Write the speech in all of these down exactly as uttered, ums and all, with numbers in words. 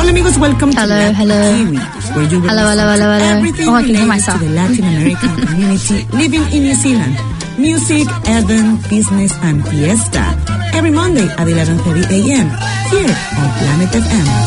Hola amigos, welcome hello, to Latin hello. Kiwi, where you will hello, hello, hello, hello. everything Oh, I can hear related myself. to the Latin American community living in New Zealand. Music, event, business, and fiesta. Every Monday at eleven thirty a.m. here on Planet F M.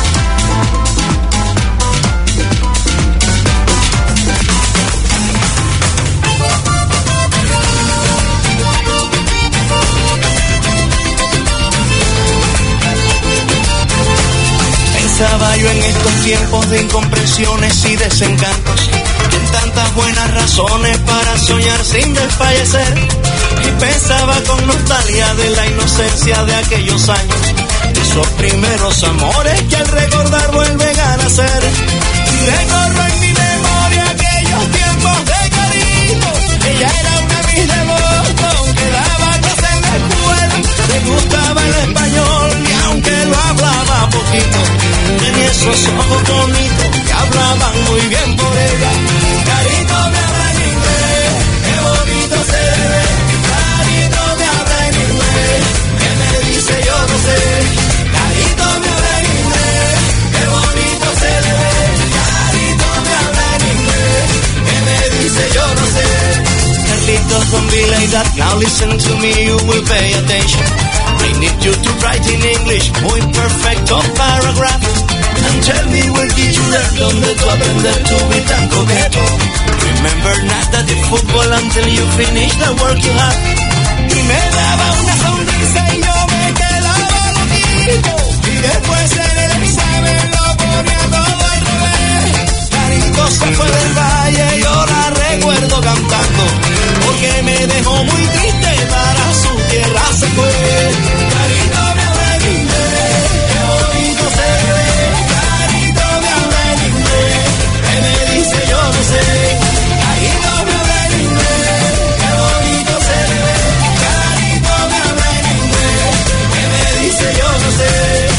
Pensaba yo en estos tiempos de incomprensiones y desencantos, en tantas buenas razones para soñar sin desfallecer, y pensaba con nostalgia de la inocencia de aquellos años, de esos primeros amores que al recordar vuelven a nacer. Y recorro en mi memoria aquellos tiempos de cariño. Ella era una Miss de Boston que daba clases en la escuela, le gustaba el español y aunque lo hablaba poquito, tenía esos ojos bonitos que hablaban muy bien por ella. Carito me habla en inglés, qué bonito se ve. Carito me habla en inglés, que me dice yo no sé. Carito me habla en inglés, qué bonito se ve. Carito me habla en inglés, que me dice yo no sé. Carlitos, don't be like that. Now listen to me, you will pay attention. I need you to write in English, muy perfecto paragraph. And tell me where did you learn donde tú aprender to be tan coqueto. Remember nada de fútbol until you finish the work you have. Y me daba una sonrisa y yo me quedaba loquito. Y después en el examen lo ponía todo al revés. Carito se fue del valle, yo la recuerdo cantando, porque me dejó muy triste, para su tierra se fue. Carito me habla en inglés, qué bonito se ve. Carito me habla en inglés, que me dice yo no sé. Carito me habla en inglés, qué bonito se ve. Carito me habla en inglés, que me dice yo no sé.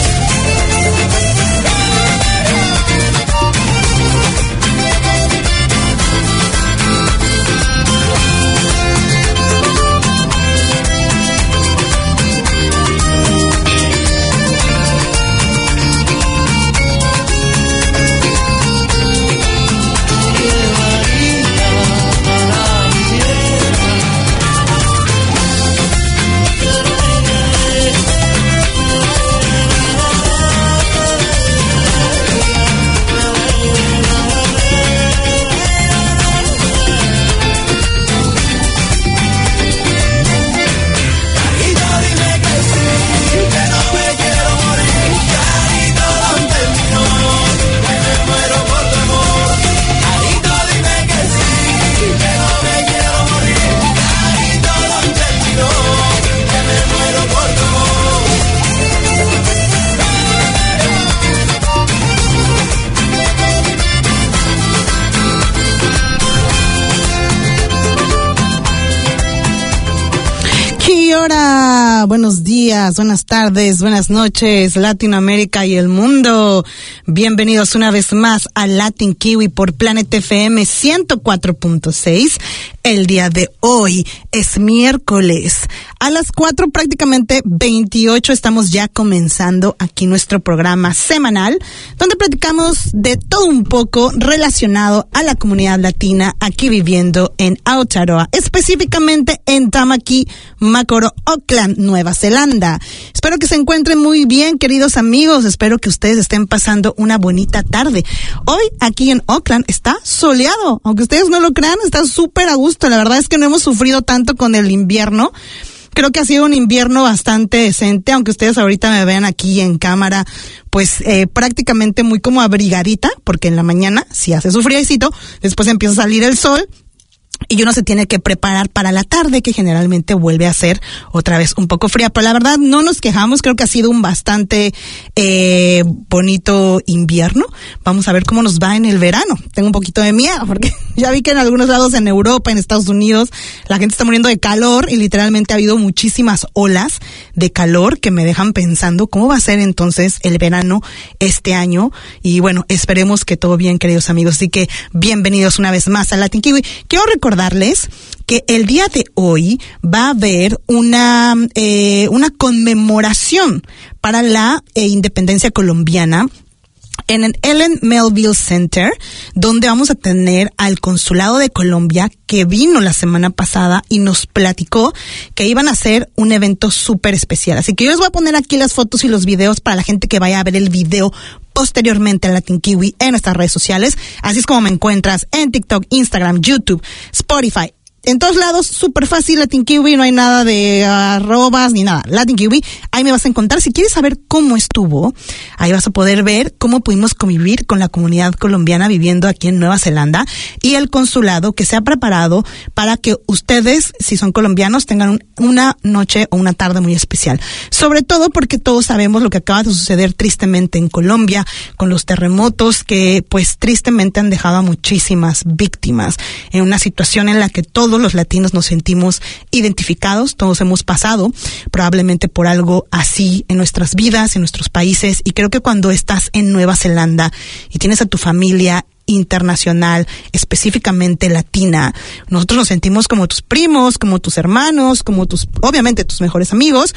Buenos días, buenas tardes, buenas noches, Latinoamérica y el mundo. Bienvenidos una vez más a Latin Kiwi por Planet F M ciento cuatro punto seis. El día de hoy es miércoles. A las cuatro, prácticamente veintiocho, estamos ya comenzando aquí nuestro programa semanal, donde platicamos de todo un poco relacionado a la comunidad latina aquí viviendo en Aotearoa, específicamente en Tamaki, Makoro, Auckland, Nueva Zelanda. Espero que se encuentren muy bien, queridos amigos. Espero que ustedes estén pasando una bonita tarde. Hoy aquí en Auckland está soleado, aunque ustedes no lo crean, está súper a gusto. La verdad es que no hemos sufrido tanto con el invierno. Creo que ha sido un invierno bastante decente, aunque ustedes ahorita me vean aquí en cámara, pues eh, prácticamente muy como abrigadita, porque en la mañana sí hace su friecito, después empieza a salir el sol y uno se tiene que preparar para la tarde, que generalmente vuelve a ser otra vez un poco fría. Pero la verdad no nos quejamos, creo que ha sido un bastante eh, bonito invierno. Vamos a ver cómo nos va en el verano. Tengo un poquito de miedo porque ya vi que en algunos lados en Europa, en Estados Unidos, la gente está muriendo de calor y literalmente ha habido muchísimas olas de calor que me dejan pensando cómo va a ser entonces el verano este año. Y bueno, esperemos que todo bien, queridos amigos. Así que bienvenidos una vez más a Latin Kiwi. Quiero recordarles que el día de hoy va a haber una eh, una conmemoración para la eh, independencia colombiana en el Ellen Melville Center, donde vamos a tener al Consulado de Colombia, que vino la semana pasada y nos platicó que iban a hacer un evento súper especial. Así que yo les voy a poner aquí las fotos y los videos para la gente que vaya a ver el video posteriormente a Latin Kiwi en nuestras redes sociales. Así es como me encuentras en TikTok, Instagram, YouTube, Spotify. En todos lados, súper fácil, Latin Kiwi, no hay nada de arrobas ni nada. Latin Kiwi, ahí me vas a encontrar. Si quieres saber cómo estuvo, ahí vas a poder ver cómo pudimos convivir con la comunidad colombiana viviendo aquí en Nueva Zelanda y el consulado que se ha preparado para que ustedes, si son colombianos, tengan un, una noche o una tarde muy especial. Sobre todo porque todos sabemos lo que acaba de suceder tristemente en Colombia con los terremotos que, pues, tristemente han dejado a muchísimas víctimas en una situación en la que todos Todos los latinos nos sentimos identificados, todos hemos pasado probablemente por algo así en nuestras vidas, en nuestros países, y creo que cuando estás en Nueva Zelanda y tienes a tu familia internacional, específicamente latina, nosotros nos sentimos como tus primos, como tus hermanos, como tus, obviamente tus mejores amigos.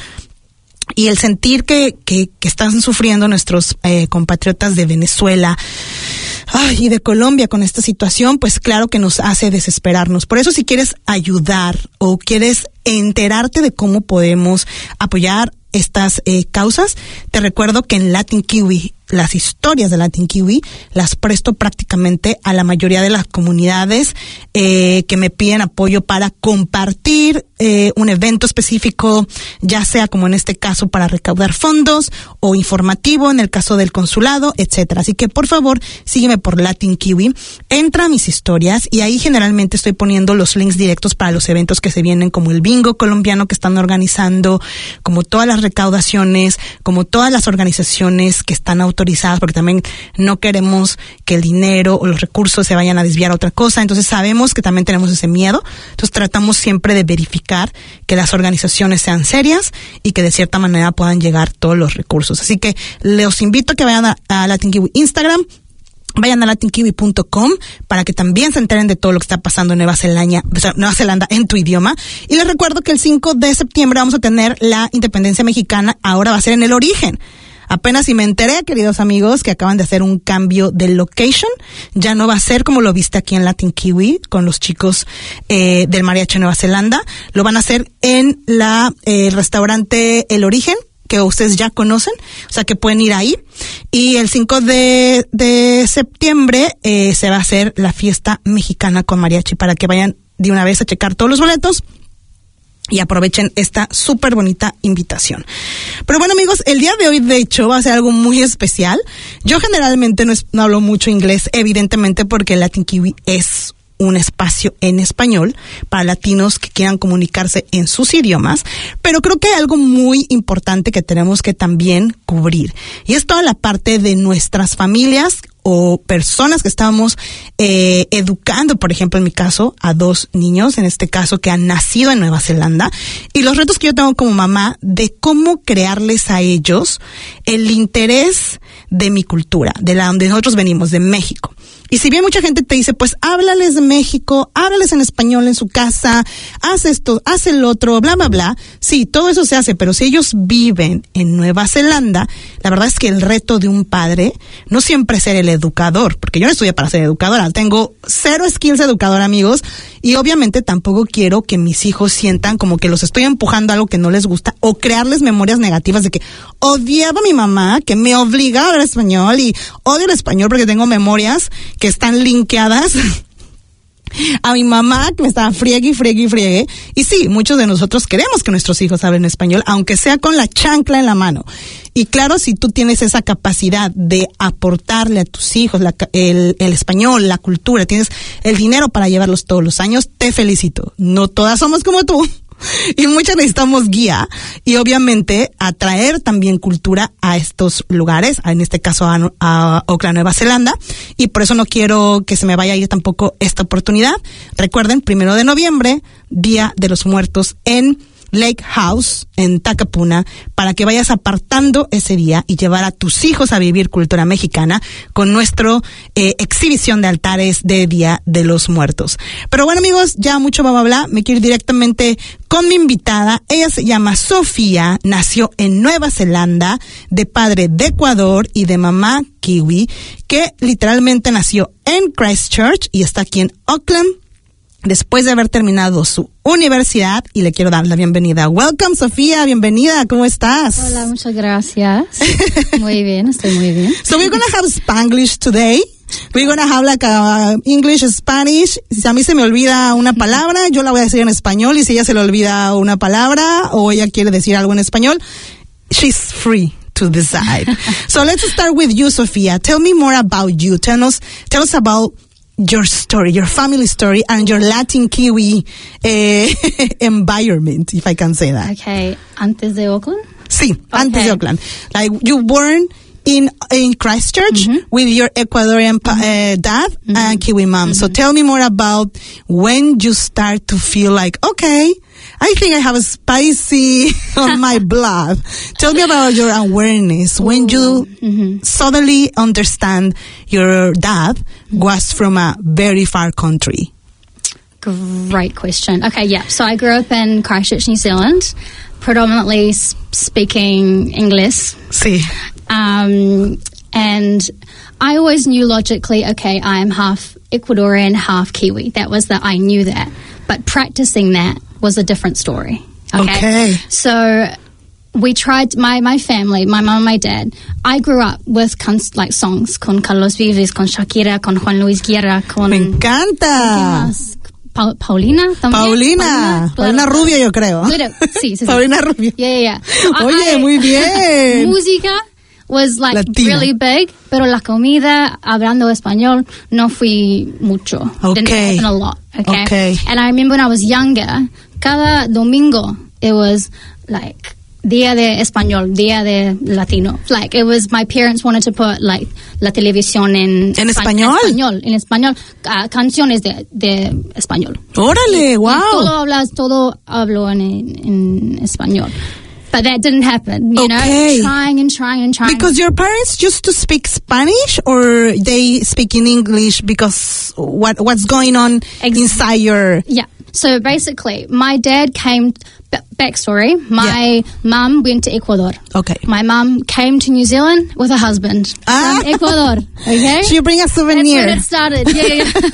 Y el sentir que, que, que están sufriendo nuestros eh, compatriotas de Venezuela, ay, y de Colombia con esta situación, pues claro que nos hace desesperarnos. Por eso, si quieres ayudar o quieres enterarte de cómo podemos apoyar estas eh, causas, te recuerdo que en Latin Kiwi, las historias de Latin Kiwi las presto prácticamente a la mayoría de las comunidades eh, que me piden apoyo para compartir eh, un evento específico, ya sea como en este caso para recaudar fondos o informativo en el caso del consulado, etcétera. Así que por favor sígueme por Latin Kiwi, entra a mis historias y ahí generalmente estoy poniendo los links directos para los eventos que se vienen, como el bingo colombiano que están organizando, como todas las recaudaciones, como todas las organizaciones que están autorizadas, porque también no queremos que el dinero o los recursos se vayan a desviar a otra cosa. Entonces sabemos que también tenemos ese miedo. Entonces tratamos siempre de verificar que las organizaciones sean serias y que de cierta manera puedan llegar todos los recursos. Así que los invito a que vayan a, a Latin Kiwi Instagram. Vayan a latin kiwi punto com para que también se enteren de todo lo que está pasando en Nueva Zelanda, Nueva Zelanda en tu idioma. Y les recuerdo que el cinco de septiembre vamos a tener la independencia mexicana. Ahora va a ser en el Origen. Apenas si me enteré, queridos amigos, que acaban de hacer un cambio de location. Ya no va a ser como lo viste aquí en Latin Kiwi con los chicos eh, del Mariachi Nueva Zelanda. Lo van a hacer en la eh, restaurante El Origen, que ustedes ya conocen, o sea que pueden ir ahí. Y el cinco de septiembre eh, se va a hacer la fiesta mexicana con mariachi, para que vayan de una vez a checar todos los boletos y aprovechen esta súper bonita invitación. Pero bueno, amigos, el día de hoy, de hecho, va a ser algo muy especial. Yo generalmente no, es, no hablo mucho inglés, evidentemente, porque Latin Kiwi es un espacio en español para latinos que quieran comunicarse en sus idiomas, pero creo que hay algo muy importante que tenemos que también cubrir, y es toda la parte de nuestras familias o personas que estamos eh, educando, por ejemplo, en mi caso, a dos niños, en este caso, que han nacido en Nueva Zelanda, y los retos que yo tengo como mamá de cómo crearles a ellos el interés de mi cultura, de la donde nosotros venimos, de México. Y si bien mucha gente te dice, pues háblales de México, háblales en español en su casa, haz esto, haz el otro, bla, bla, bla. Sí, todo eso se hace, pero si ellos viven en Nueva Zelanda, la verdad es que el reto de un padre no siempre es ser el educador, porque yo no estudié para ser educadora, tengo cero skills de educadora, amigos, y obviamente tampoco quiero que mis hijos sientan como que los estoy empujando a algo que no les gusta, o crearles memorias negativas de que odiaba a mi mamá, que me obligaba a hablar español, y odio el español porque tengo memorias que están linkeadas a mi mamá, que me estaba friegue y friegue y friegue. Y sí, muchos de nosotros queremos que nuestros hijos hablen español, aunque sea con la chancla en la mano. Y claro, si tú tienes esa capacidad de aportarle a tus hijos la, el, el español, la cultura, tienes el dinero para llevarlos todos los años, te felicito. No todas somos como tú. Y muchas necesitamos guía y obviamente atraer también cultura a estos lugares, en este caso a, a Auckland, Nueva Zelanda, y por eso no quiero que se me vaya a ir tampoco esta oportunidad. Recuerden, primero de noviembre, Día de los Muertos en Lake House en Takapuna para que vayas apartando ese día y llevar a tus hijos a vivir cultura mexicana con nuestro eh, exhibición de altares de Día de los Muertos. Pero bueno, amigos, ya mucho bla bla bla, me quiero ir directamente con mi invitada. Ella se llama Sofía, nació en Nueva Zelanda, de padre de Ecuador y de mamá kiwi, que literalmente nació en Christchurch y está aquí en Auckland después de haber terminado su universidad, y le quiero dar la bienvenida. Welcome, Sofía, bienvenida, ¿cómo estás? Hola, muchas gracias. Muy bien, estoy muy bien. So we're going to have Spanglish today. We're going to have like a English, Spanish. Si a mí se me olvida una palabra, yo la voy a decir en español, y si ella se le olvida una palabra o ella quiere decir algo en español, she's free to decide. So let's start with you, Sofía. Tell me more about you. Tell us, tell us about your story, your family story, and your Latin Kiwi uh, environment, if I can say that. Okay, antes de Auckland? Sí, okay. Antes de Auckland. Like, you born in in Christchurch mm-hmm. with your Ecuadorian mm-hmm. uh, dad mm-hmm. and Kiwi mom. Mm-hmm. So tell me more about when you start to feel like, okay, I think I have a spicy on my blood. Tell me about your awareness. Ooh. When you mm-hmm. suddenly understand your dad was from a very far country. Great question. Okay, yeah. So I grew up in Christchurch, New Zealand, predominantly speaking English. Sí. Um, and I always knew logically, okay, I am half Ecuadorian, half Kiwi. That was that, I knew that. But practicing that was a different story. Okay. okay. So we tried, my, my family, my mom and my dad, I grew up with cons, like songs, con Carlos Vives, con Shakira, con Juan Luis Guerra, con... Me encanta. Pa Paulina también. Paulina. Paulina, Paulina Rubio, yo creo. Claro. Sí, sí, sí. Paulina Rubio. Yeah, yeah, yeah. Oye, I, muy bien. Música was like Latina. Really big, pero la comida, hablando español, no fui mucho. Okay. Didn't happen a lot. Okay? okay. And I remember when I was younger, cada domingo, it was like Día de Español, Día de Latino. Like, it was, my parents wanted to put, like, la televisión en... ¿En español? En español, en español. Uh, canciones de, de español. ¡Órale, wow! Y todo hablas, todo hablo en, en español. But that didn't happen, you okay. know, trying and trying and trying. Because your parents used to speak Spanish, or they speak in English because what what's going on Ex- inside your... Yeah, so basically, my dad came... B- backstory, my yeah. mum went to Ecuador. Okay. My mum came to New Zealand with her husband ah. from Ecuador. Okay. She bring a souvenir. That's where it started. Yeah,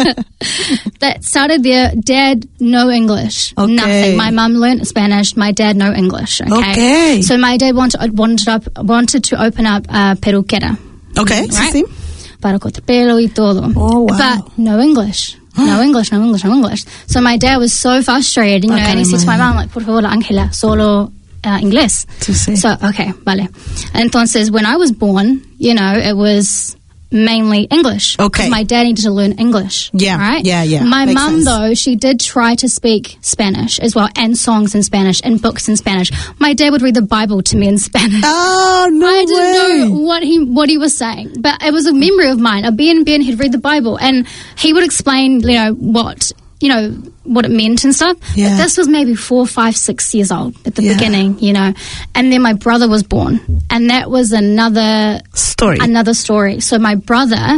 yeah. That started there. Dad, no English. Okay. Nothing. My mum learnt Spanish. My dad, no English. Okay. okay. So my dad wanted wanted up wanted to open up a peruquera. Okay. Right? Sí, sí. Para cortar pelo y todo. Oh, wow. But no English. No English, no English, no English. So my dad was so frustrated, you know, and he said to my mom, like, por favor, Ángela, solo uh, inglés. Sí, sí. So, okay, vale. Entonces, when I was born, you know, it was mainly English. Okay. My dad needed to learn English. Yeah, right? yeah, yeah. My Makes mum, sense. though, she did try to speak Spanish as well, and songs in Spanish, and books in Spanish. My dad would read the Bible to me in Spanish. Oh, no I didn't way. know what he what he was saying, but it was a memory of mine. A Ben Ben, he'd read the Bible, and he would explain, you know, what you know what it meant and stuff. Yeah. But this was maybe four, five, six years old at the Yeah. beginning, you know. And then my brother was born, and that was another Story. Another story. So my brother.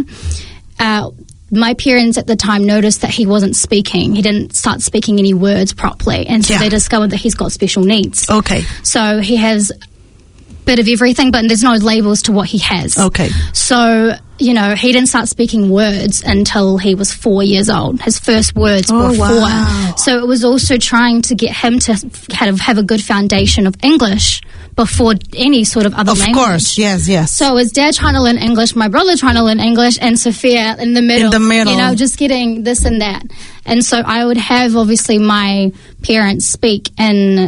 Uh, my parents at the time noticed that he wasn't speaking. He didn't start speaking any words properly, and so Yeah. they discovered that he's got special needs. Okay. So he has bit of everything, but there's no labels to what he has. Okay. So, you know, he didn't start speaking words until he was four years old. His first words Oh, were wow. four. So it was also trying to get him to have, have a good foundation of English before any sort of other Of language. course, yes, yes. So his dad trying to learn English, my brother trying to learn English, and Sophia in the middle. In the middle. You know, just getting this and that. And so I would have, obviously, my parents speak in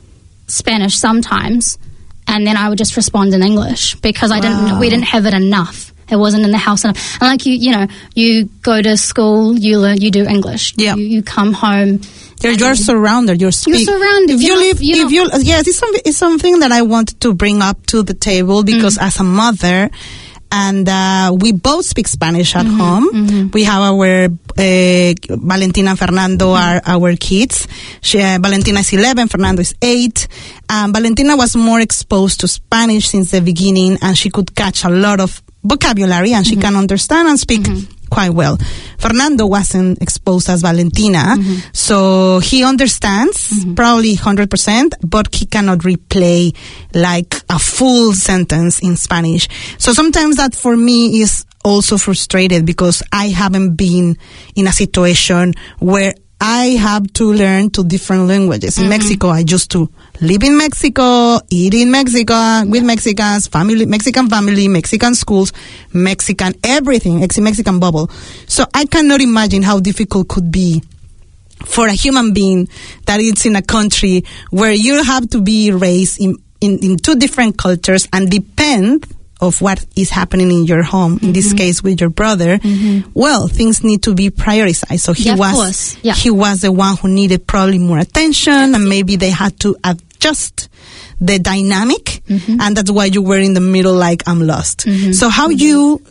Spanish sometimes, and then I would just respond in English because I Wow. didn't. We didn't have it enough. It wasn't in the house enough. And like you, you know, you go to school, you learn, you do English. Yeah. You, you come home. You're, you're surrounded. You're speak. You're surrounded. If you You're not- live, you're if you yes, it's something. It's something that I wanted to bring up to the table because Mm. as a mother, and uh, we both speak Spanish at mm-hmm, home. Mm-hmm. We have our uh, Valentina and Fernando are our kids. She, uh, Valentina is eleven, Fernando is eight. Um, Valentina was more exposed to Spanish since the beginning, and she could catch a lot of vocabulary, and mm-hmm. she can understand and speak mm-hmm. quite well. Fernando wasn't exposed as Valentina, mm-hmm. so he understands mm-hmm. probably one hundred percent, but he cannot replay like a full sentence in Spanish. So sometimes that for me is also frustrated because I haven't been in a situation where I have to learn two different languages. In mm-hmm. Mexico, I used to live in Mexico, eat in Mexico, with Mexicans, family, Mexican family, Mexican schools, Mexican everything, ex Mexican bubble. So I cannot imagine how difficult could be for a human being that is in a country where you have to be raised in, in, in two different cultures and depend of what is happening in your home, mm-hmm. in this case with your brother, mm-hmm. well, things need to be prioritized. So he yeah, was, yeah. he was the one who needed probably more attention, and maybe they had to adjust the dynamic, mm-hmm. and that's why you were in the middle like, I'm lost. Mm-hmm. So how mm-hmm. you,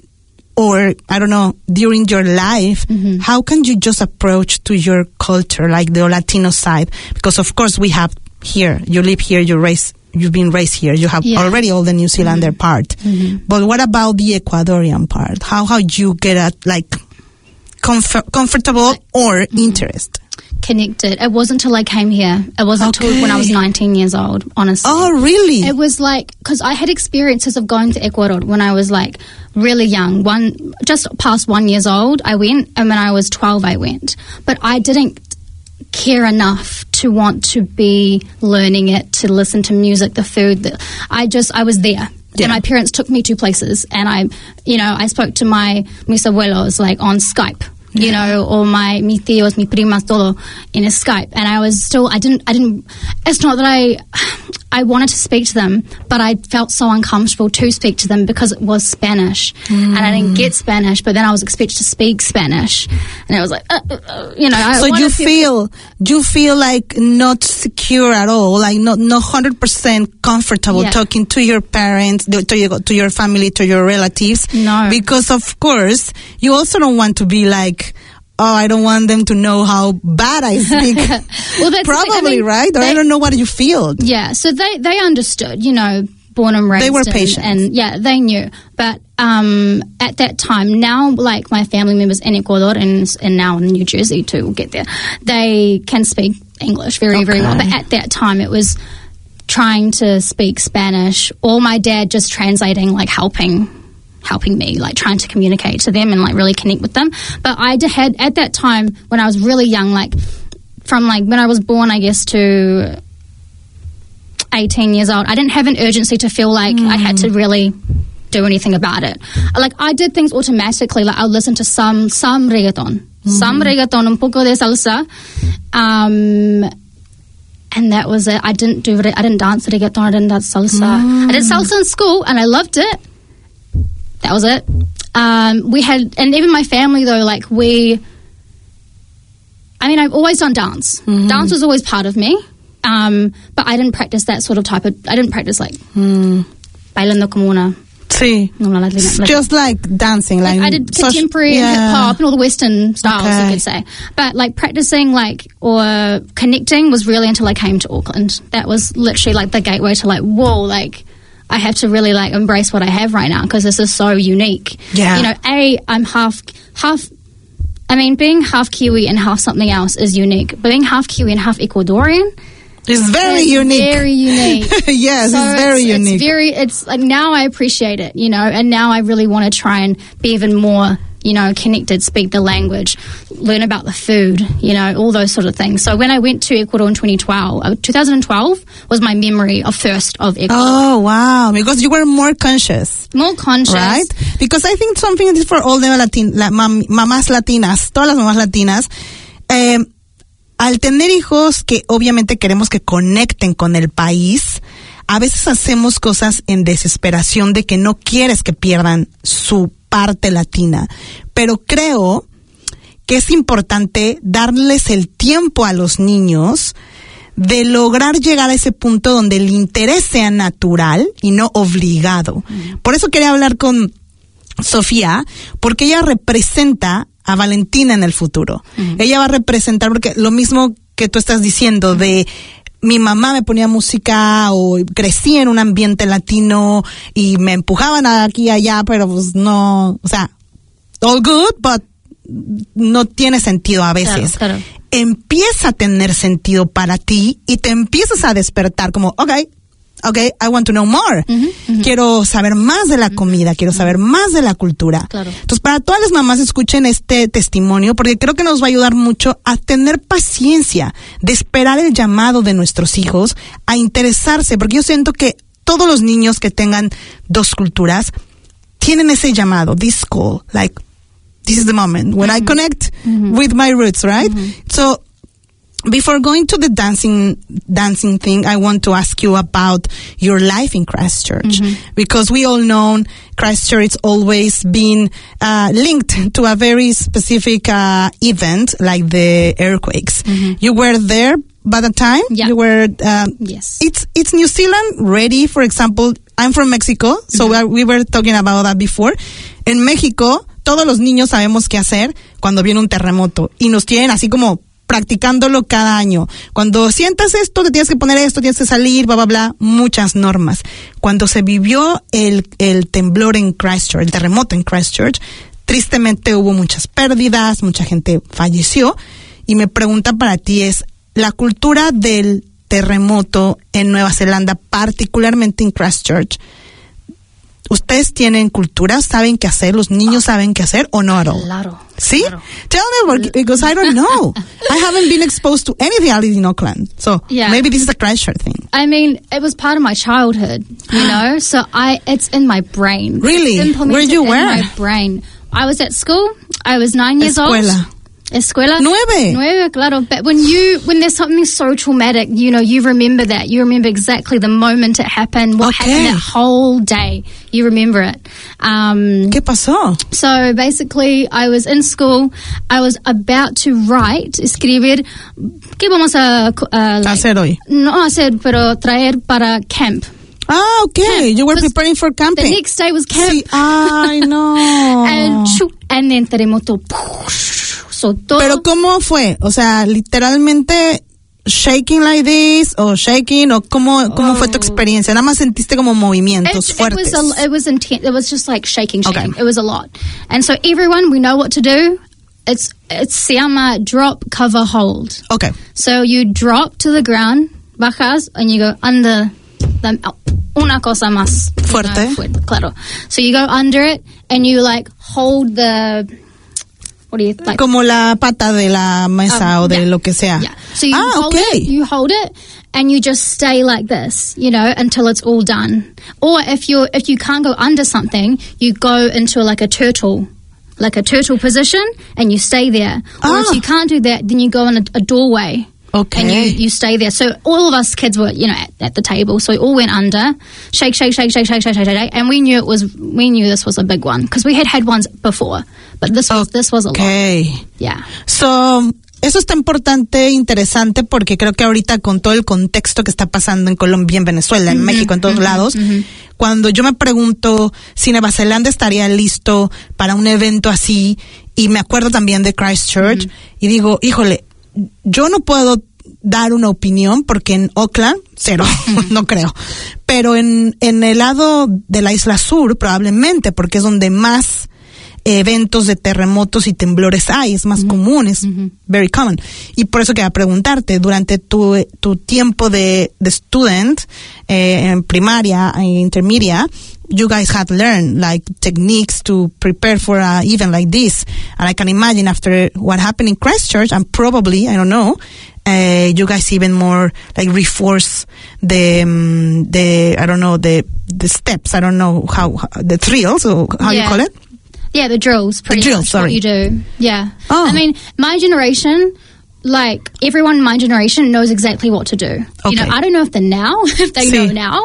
or I don't know, during your life, mm-hmm. how can you just approach to your culture, like the Latino side? Because of course we have here, you live here, you raise You've been raised here. You have yeah. already all the New Zealander mm-hmm. part. Mm-hmm. But what about the Ecuadorian part? How how you get at like comfort, comfortable or mm-hmm. interest? Connected. It wasn't until I came here. It wasn't okay. until when I was nineteen years old, honestly. Oh, really? It was like, because I had experiences of going to Ecuador when I was like really young. One, just past one years old, I went. And when I was twelve, I went. But I didn't care enough to want to be learning it, to listen to music, the food. The, I just, I was there. Yeah. And my parents took me to places, and I, you know, I spoke to my mis abuelos like on Skype, yeah. you know, or my mi tíos, mi primas, todo in a Skype. And I was still, I didn't, I didn't, it's not that I, I wanted to speak to them, but I felt so uncomfortable to speak to them because it was Spanish, mm. and I didn't get Spanish, but then I was expected to speak Spanish, and it was like, uh, uh, you know. I so you feel, you feel like not secure at all, like not, not one hundred percent comfortable yeah. talking to your parents, to your, to your family, to your relatives. No. Because of course, you also don't want to be like, oh, I don't want them to know how bad I speak. Well, that's probably, I mean, right? Or they, I don't know what you feel. Yeah, so they, they understood, you know, born and raised. They were and, patient. And, yeah, they knew. But um, at that time, now, like, my family members in Ecuador and, and now in New Jersey, too, we'll get there, they can speak English very, okay. very well. But at that time, it was trying to speak Spanish, or my dad just translating, like, helping helping me, like trying to communicate to them and like really connect with them. But I had, at that time when I was really young, like from like when I was born, I guess, to eighteen years old, I didn't have an urgency to feel like mm. I had to really do anything about it. Like I did things automatically, like I'll listen to some some reggaeton, mm. some reggaeton, un poco de salsa, um, and that was it. I didn't do I didn't dance reggaeton, I didn't dance salsa. Mm. I did salsa in school and I loved it. That was it. Um, we had, and even my family though, like we, I mean, I've always done dance. Mm-hmm. Dance was always part of me, um, but I didn't practice that sort of type of, I didn't practice like mm. bailando como una. Sí. No, like, like, just like dancing. Like, like I did contemporary yeah. and hip hop and all the Western styles, okay. you could say. But like practicing like, or connecting was really until I came to Auckland. That was literally like the gateway to like, whoa, like, I have to really like embrace what I have right now because this is so unique. Yeah. You know, A, I'm half, half, I mean, being half Kiwi and half something else is unique. But being half Kiwi and half Ecuadorian is very unique. Very unique. Yes, so it's very it's, unique. It's very, it's like now I appreciate it, you know, and now I really want to try and be even more, you know, connected, speak the language, learn about the food, you know, all those sort of things. So when I went to Ecuador in twenty twelve, uh, twenty twelve was my memory of first of Ecuador. Oh, wow. Because you were more conscious. More conscious. Right? Because I think something is for all the Latin, la, mam, mamás latinas, todas las mamás latinas, eh, al tener hijos que obviamente queremos que conecten con el país, a veces hacemos cosas en desesperación de que no quieres que pierdan su parte latina, pero creo que es importante darles el tiempo a los niños de lograr llegar a ese punto donde el interés sea natural y no obligado. Mm. Por eso quería hablar con Sofía, porque ella representa a Valentina en el futuro. Uh-huh. Ella va a representar, porque lo mismo que tú estás diciendo de mi mamá me ponía música o crecí en un ambiente latino y me empujaban aquí y allá, pero pues no, o sea, all good, but no tiene sentido a veces. Claro, claro. Empieza a tener sentido para ti y te empiezas a despertar como, okay, okay, I want to know more. Uh-huh, uh-huh. Quiero saber más de la comida, uh-huh. quiero saber más de la cultura. Claro. Entonces, para todas las mamás, escuchen este testimonio porque creo que nos va a ayudar mucho a tener paciencia de esperar el llamado de nuestros hijos, a interesarse, porque yo siento que todos los niños que tengan dos culturas tienen ese llamado, this call, like, this is the moment when mm-hmm. I connect mm-hmm. with my roots, right? Mm-hmm. So, before going to the dancing dancing thing, I want to ask you about your life in Christchurch, mm-hmm. because we all know Christchurch it's always been uh, linked to a very specific uh, event like the earthquakes. Mm-hmm. You were there by the time? Yeah. You were. Um, yes. It's it's New Zealand ready? For example, I'm from Mexico, so mm-hmm. we were talking about that before. En México, todos los niños sabemos qué hacer cuando viene un terremoto y nos tienen así como practicándolo cada año. Cuando sientas esto, te tienes que poner esto, tienes que salir, bla, bla, bla, muchas normas. Cuando se vivió el, el temblor en Christchurch, el terremoto en Christchurch, tristemente hubo muchas pérdidas, mucha gente falleció, y mi pregunta para ti es, la cultura del terremoto en Nueva Zelanda, particularmente en Christchurch, ¿ustedes tienen cultura? ¿Saben qué hacer? ¿Los niños saben qué hacer o no at all? Claro. ¿Sí? Claro. Tell me, because I don't know. I haven't been exposed to any reality in Auckland. So yeah. maybe this is a Christchurch thing. I mean, it was part of my childhood, you know, so I it's in my brain. Really? It's implemented Where you in were? my brain. I was at school. I was nine years Escuela. old. Escuela. Nueve. Nueve, claro. But when you, when there's something so traumatic, you know, you remember that. You remember exactly the moment it happened, what Okay. happened that whole day. You remember it. Um, ¿Qué pasó? so basically, I was in school. I was about to write, escribir, ¿qué vamos a, uh, like, Hacer hoy. no hacer, pero traer para camp. Ah, okay. Camp. You were Because preparing for camping. The next day was camp. Sí. Ay, no. and, shoo, and then terremoto. So, todo, Pero ¿cómo fue? O sea, literalmente shaking like this o shaking o cómo cómo fue tu experiencia? Nada más sentiste como movimientos It, it fuertes. was a, it was intense. It was just like shaking, shaking. Okay. It was a lot. And so everyone, we know what to do. It's it's se llama drop, cover, hold. Okay. So you drop to the ground, bajas, and you go under the, una cosa más Fuerte. You know, fuerte, claro. So you go under it and you like hold the. What do you like? Como la pata de la mesa Um, o de yeah. lo que sea. Yeah. So you ah, hold okay. it, you hold it, and you just stay like this, you know, until it's all done. Or if you're if you can't go under something, you go into like a turtle, like a turtle position, and you stay there. Or Ah. if you can't do that, then you go in a, a doorway. Okay. And you, you stay there. So all of us kids were, you know, at, at the table. So we all went under, shake, shake, shake, shake, shake, shake, shake, shake, and we knew it was, we knew this was a big one because we had had ones before, but this was, this was a lot. Okay. Yeah. So, eso está importante, interesante, porque creo que ahorita con todo el contexto que está pasando en Colombia, en Venezuela, en Mm-hmm, México, en todos mm-hmm, lados, mm-hmm. cuando yo me pregunto si Nueva Zelanda estaría listo para un evento así, y me acuerdo también de Christchurch, mm-hmm. y digo, híjole, yo no puedo dar una opinión porque en Auckland, cero, no creo. Pero en, en el lado de la isla sur, probablemente, porque es donde más eventos de terremotos y temblores hay, es más mm-hmm. común, es mm-hmm. very common. Y por eso quería preguntarte, durante tu, tu tiempo de, de student, eh, en primaria e intermedia, you guys had learned like techniques to prepare for an event like this. And I can imagine after what happened in Christchurch, and probably, I don't know, uh, you guys even more like reinforce the, um, the, I don't know, the, the steps. I don't know how, how the drills or how Yeah. you call it. Yeah, the drills, pretty The drills, much sorry. what you do. Yeah. Oh. I mean, my generation, like, everyone in my generation knows exactly what to do. You know, Okay. I don't know if they're now, if they Sí. know now,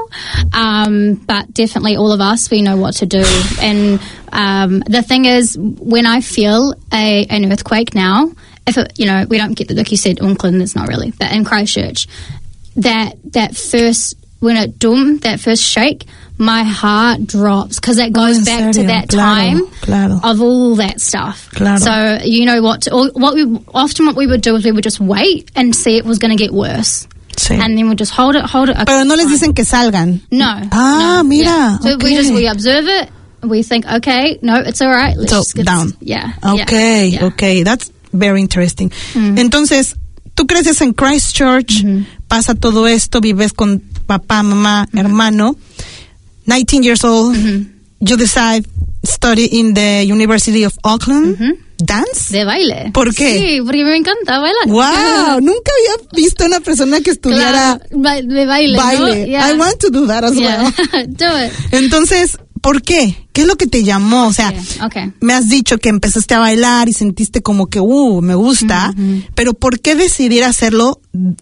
um, but definitely all of us, we know what to do. And um, the thing is, when I feel a an earthquake now, if it, you know, we don't get the, like you said, Auckland, it's not really, but in Christchurch, that that first, when it dum, that first shake, my heart drops because that goes oh, back serio? to that claro, time claro. of all that stuff. Claro. So you know what? What we often what we would do is we would just wait and see it was going to get worse. Sí. And then we just hold it, hold it. Pero no les dicen que salgan. No. Ah, no, mira. Yeah. So okay. we just we observe it. We think, okay, no, it's all right. Let's so just get down. Yeah. Okay, yeah, yeah. okay. That's very interesting. Mm. Entonces, tú creces en Christchurch, Mm-hmm. pasa todo esto, vives con papá, mamá, mm-hmm. hermano. nineteen years old, mm-hmm. you decide study in the University of Auckland. Mm-hmm. Dance? De baile. ¿Por qué? Sí, porque me encanta bailar. Wow, nunca había visto una persona que estudiara claro, ba- de baile. baile. ¿no? Yeah. I want to do that as yeah. well. Do it. Entonces, ¿por qué? ¿Qué es lo que te llamó? O sea, Okay. Okay. me has dicho que empezaste a bailar y sentiste como que, uh, me gusta, mm-hmm. pero ¿por qué decidir hacerlo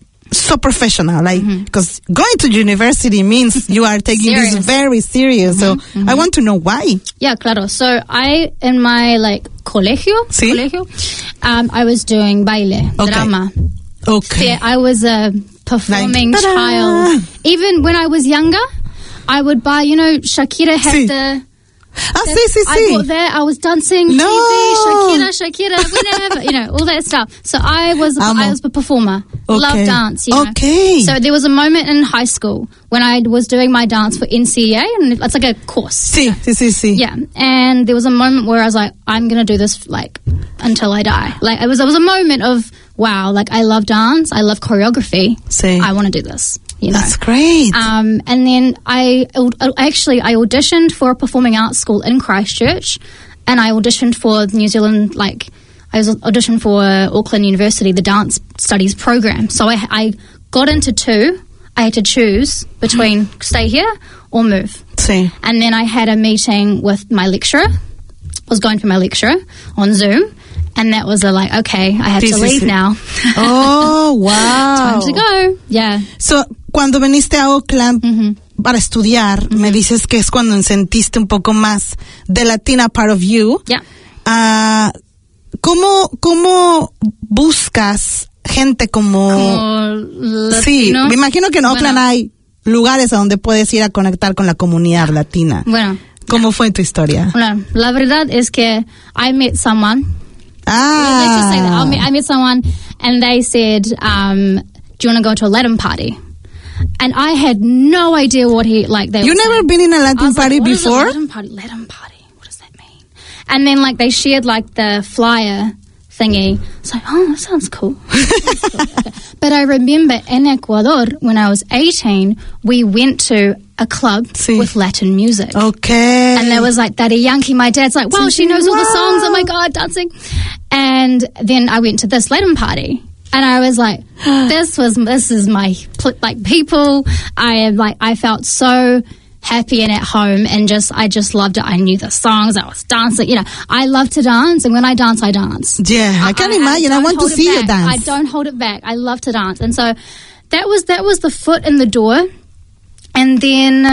so professional? Like, because mm-hmm. going to university means you are taking serious. this very serious. Mm-hmm. So mm-hmm. I want to know why. Yeah, claro. So I, in my like colegio, ¿Sí? colegio, um, I was doing baile, okay. drama. Okay. Yeah, I was a performing like, child. Even when I was younger, I would buy, you know, Shakira had sí. the... Ah, the, sí, sí, I sí. bought that. I was dancing, no. T V, Shakira, Shakira, whatever, you know, all that stuff. So I was, Amo. I was a performer. Okay. Loved dance, you know. Okay. So there was a moment in high school when I was doing my dance for N C A, and it's like a course. Sí, sí, sí, sí. Yeah, and there was a moment where I was like, I'm gonna do this like until I die. Like it was, it was a moment of wow, like I love dance, I love choreography. Sí. I want to do this. You know? That's great. Um, and then I actually I auditioned for a performing arts school in Christchurch, and I auditioned for New Zealand. Like I was auditioned for Auckland University, the dance studies program. So I, I got into two. I had to choose between stay here or move. Sí. And then I had a meeting with my lecturer. I was going for my lecturer on Zoom. And that was a like, okay, I have sí, to sí, leave sí. now. Oh, wow. Time to go. Yeah. So, cuando viniste a Auckland mm-hmm. para estudiar, mm-hmm. me dices que es cuando sentiste un poco más the Latina part of you. Yeah. Uh, ¿cómo, ¿Cómo buscas gente como... como sí, me imagino que en Auckland bueno. hay lugares a donde puedes ir a conectar con la comunidad latina. Bueno. ¿Cómo fue tu historia? Bueno, la verdad es que I met someone. Ah. Let's just say that. I met, I met someone and they said, um, do you want to go to a Latin party? And I had no idea what he, like, they You were never saying. been in a Latin like, party what before? Is a Latin party? Latin party. What does that mean? And then, like, they shared, like, the flyer thingy. It's like, oh, that sounds cool. That sounds cool. Okay. But I remember in Ecuador, when I was eighteen, we went to a club sí. with Latin music. Okay. And there was like Daddy Yankee. My dad's like, wow, she knows all the songs. Oh my God, dancing. And then I went to this Latin party. And I was like, this was, this is my, like, people. I am like, I felt so happy and at home and just, I just loved it. I knew the songs. I was dancing. You know, I love to dance. And when I dance, I dance. Yeah, I, I can imagine. I, I want to see you dance. I don't hold it back. I love to dance. And so that was, that was the foot in the door. And then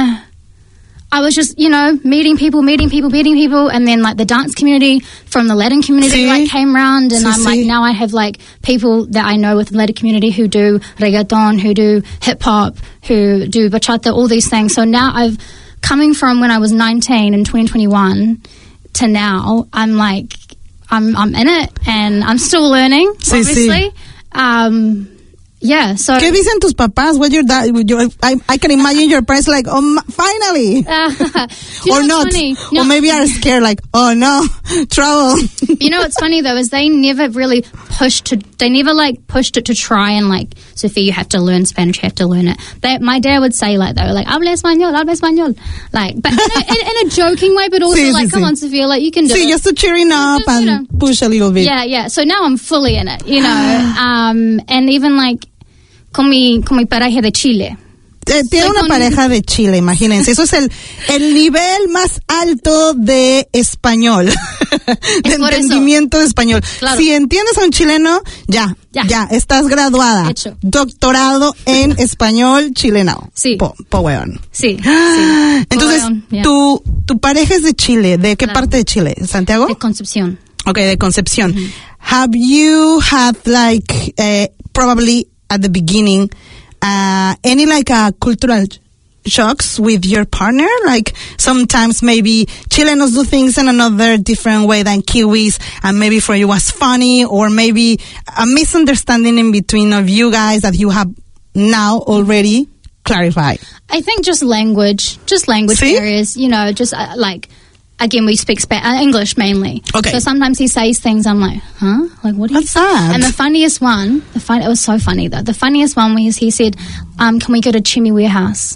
I was just, you know, meeting people, meeting people, meeting people. And then, like, the dance community from the Latin community, sí. like, came around. And sí, I'm sí. like, now I have, like, people that I know with the Latin community who do reggaeton, who do hip-hop, who do bachata, all these things. So now I've, coming from when I was nineteen in twenty twenty-one to now, I'm, like, I'm I'm in it. And I'm still learning, sí, obviously. Sí. Um... Yeah, so... ¿Qué dicen tus papás? What your dad, your, I, I can imagine your parents like, oh, ma- finally. Uh, or not. No. Or maybe are scared like, oh no, trouble. You know what's funny though is they never really pushed to, they never like pushed it to try and like, Sophie, you have to learn Spanish, you have to learn it. They, my dad would say like, they were like, habla español, habla español. Like, but in a, in, in a joking way, but also sí, like, sí, come sí. on, Sophia, like you can do sí, it. just to cheering up just, and you know. push a little bit. Yeah, yeah. So now I'm fully in it, you know. um, and even like, con mi, con mi pareja de Chile. Eh, tiene Soy una con... pareja de Chile, imagínense. Eso es el, el nivel más alto de español. de entendimiento eso. de español. Claro. Si entiendes a un chileno, ya, ya, ya estás graduada. Hecho. Doctorado en español chileno. Sí. Po, po weón. Sí, sí. Entonces, Weón, yeah. tu, tu pareja es de Chile. ¿De qué claro. parte de Chile? ¿Santiago? De Concepción. Okay, de Concepción. Mm-hmm. Have you had like uh, probably at the beginning uh, any like a cultural shocks with your partner? Like sometimes maybe Chilenos do things in another different way than Kiwis, and maybe for you was funny, or maybe a misunderstanding in between of you guys that you have now already clarified. I think just language, just language See? barriers, you know, just uh, like, again, we speak Spa- uh, English mainly. Okay. So sometimes he says things, I'm like, huh? Like, what do you What's that? And the funniest one, the fun, it was so funny though. The funniest one was he said, um, can we go to Chimmy Warehouse?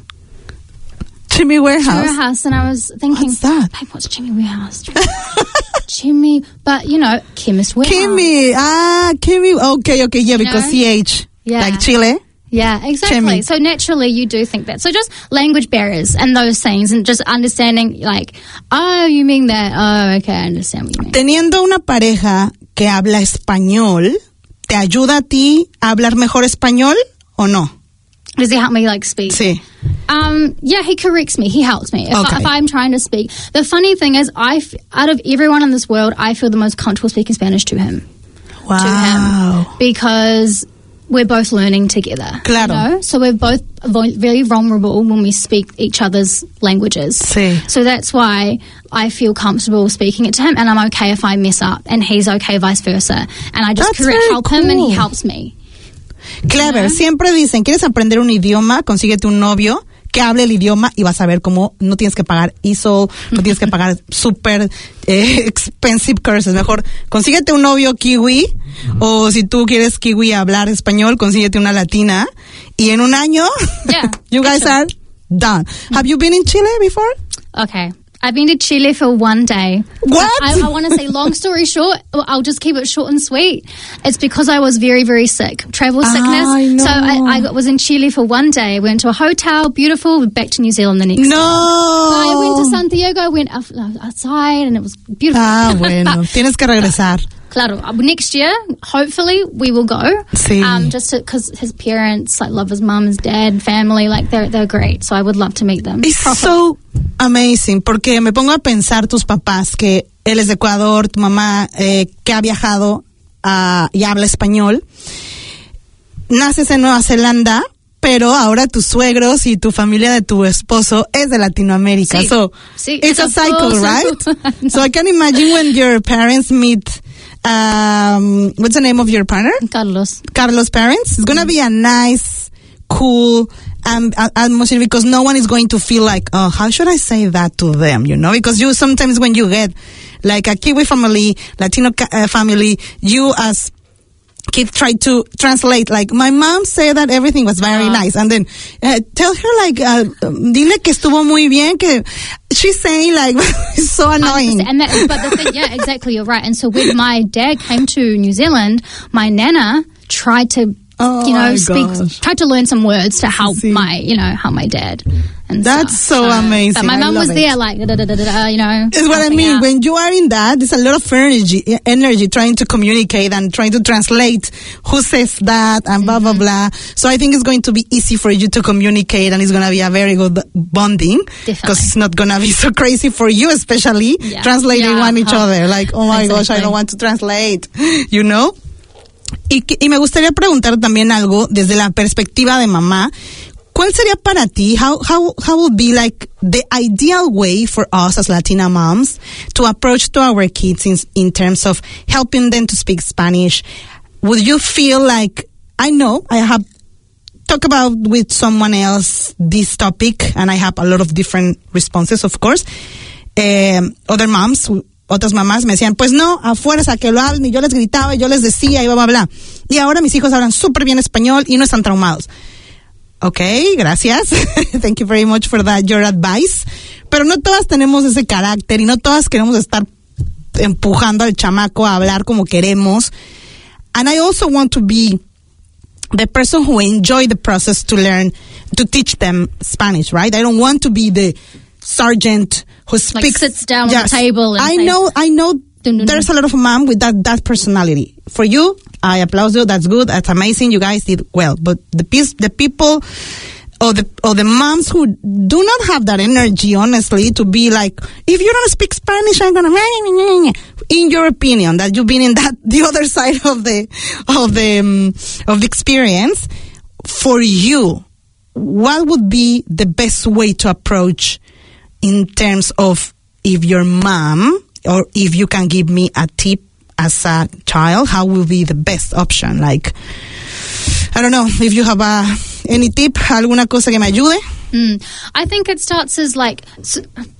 Chimmy Warehouse? Warehouse. And I was thinking, What's that? Babe, what's Chimmy Warehouse? Chimmy, but you know, Chemist Warehouse. Kimmy. Ah, Kimmy. Okay, okay. Yeah, You because know? C H. Yeah. Like Chile. Yeah, exactly. Chimmy. So naturally you do think that. So just language barriers and those things, and just understanding like, oh, you mean that? Oh, okay, I understand what you mean. Teniendo una pareja que habla español, ¿te ayuda a ti a hablar mejor español o no? Does he help me like speak? Sí. Um, yeah, he corrects me. He helps me if, Okay. I, if I'm trying to speak. The funny thing is, I f- out of everyone in this world, I feel the most comfortable speaking Spanish to him. Wow. To him because we're both learning together. Claro. You know? So we're both vo- very vulnerable when we speak each other's languages. Sí. So that's why I feel comfortable speaking it to him, and I'm okay if I mess up, and he's okay vice versa. And I just That's correct, very help him, and he cool. helps me. Clever. Siempre dicen, ¿quieres aprender un idioma? Consíguete un novio que hable el idioma y vas a ver cómo no tienes que pagar E S O L, no tienes que pagar super eh, expensive courses. Mejor consíguete un novio kiwi, o si tú quieres kiwi hablar español, consíguete una latina, y en un año Yeah, you guys sure. are done. Have you been in Chile before? Okay. I've been to Chile for one day. What? I, I want to say, long story short, I'll just keep it short and sweet. It's because I was very, very sick. Travel sickness. I know. So I, I was in Chile for one day. Went to a hotel, beautiful, back to New Zealand the next No. day. I went to Santiago, went outside, and it was beautiful. Ah, bueno. Tienes que regresar. Claro. Uh, Next year, hopefully, we will go. Sí. Um, just because his parents, like, love his mum, his dad, family, like, they're, they're great. So I would love to meet them. It's so amazing, porque me pongo a pensar tus papás, que él es de Ecuador, tu mamá eh, que ha viajado uh, y habla español. Naces en Nueva Zelanda, pero ahora tus suegros y tu familia de tu esposo es de Latinoamérica. Sí. So Sí, it's a it's a cycle, full right? cycle. So I can imagine when your parents meet, um, what's the name of your partner? Carlos. Carlos' parents. It's gonna be a nice, cool um, a- atmosphere, because no one is going to feel like, oh, how should I say that to them? You know, because you sometimes when you get like a Kiwi family, Latino ca- uh, family, you as kid try to translate, like, my mom said that everything was very Ah. nice, and then uh, tell her like, uh, dile que estuvo muy bien, que she's saying like, it's so annoying. And that, but the thing, yeah, exactly, you're right. And so when my dad came to New Zealand, my nana tried to, Oh, you know, my speak, gosh. tried to learn some words to help Sí. my, you know, help my dad. And That's stuff. so amazing. But my I mum love was it. there, like, da, da, da, da, da, you know. It's what I helping mean. out. When you are in that, there's a lot of energy, energy trying to communicate and trying to translate who says that and blah, blah, blah. So I think it's going to be easy for you to communicate, and it's going to be a very good bonding. Definitely. Because it's not going to be so crazy for you, especially Yeah. translating Yeah. one each Oh. other. Like, oh my gosh, I Exactly. don't want to translate, you know? Y, que- y me gustaría preguntar también algo desde la perspectiva de mamá. ¿Cuál sería para ti, how, how, how would be like the ideal way for us as Latina moms to approach to our kids in, in terms of helping them to speak Spanish? Would you feel like, I know I have talked about with someone else this topic, and I have a lot of different responses, of course. Um, other moms, otras mamás me decían, pues no, a fuerza que lo hablen, y yo les gritaba y yo les decía y bla, bla, bla. Y ahora mis hijos hablan súper bien español y no están traumados. Okay, gracias. Thank you very much for that, your advice. Pero no todas tenemos ese carácter y no todas queremos estar empujando al chamaco a hablar como queremos. And I also want to be the person who enjoy the process to learn, to teach them Spanish, right? I don't want to be the sergeant who Like speaks. sits down on the table and I says- know, I know Dun, dun, there's dun. a lot of mom with that, that personality. For you, I applaud you. That's good. That's amazing. You guys did well. But the piece, the people, or the or the moms who do not have that energy, honestly, to be like, if you don't speak Spanish, I'm gonna. In your opinion, that you've been in that the other side of the of the um, of the experience, for you, what would be the best way to approach in terms of if your mom, or if you can give me a tip as a child, how will be the best option? Like, I don't know, if you have a, any tip, alguna cosa que me ayude? Mm. I think it starts as like so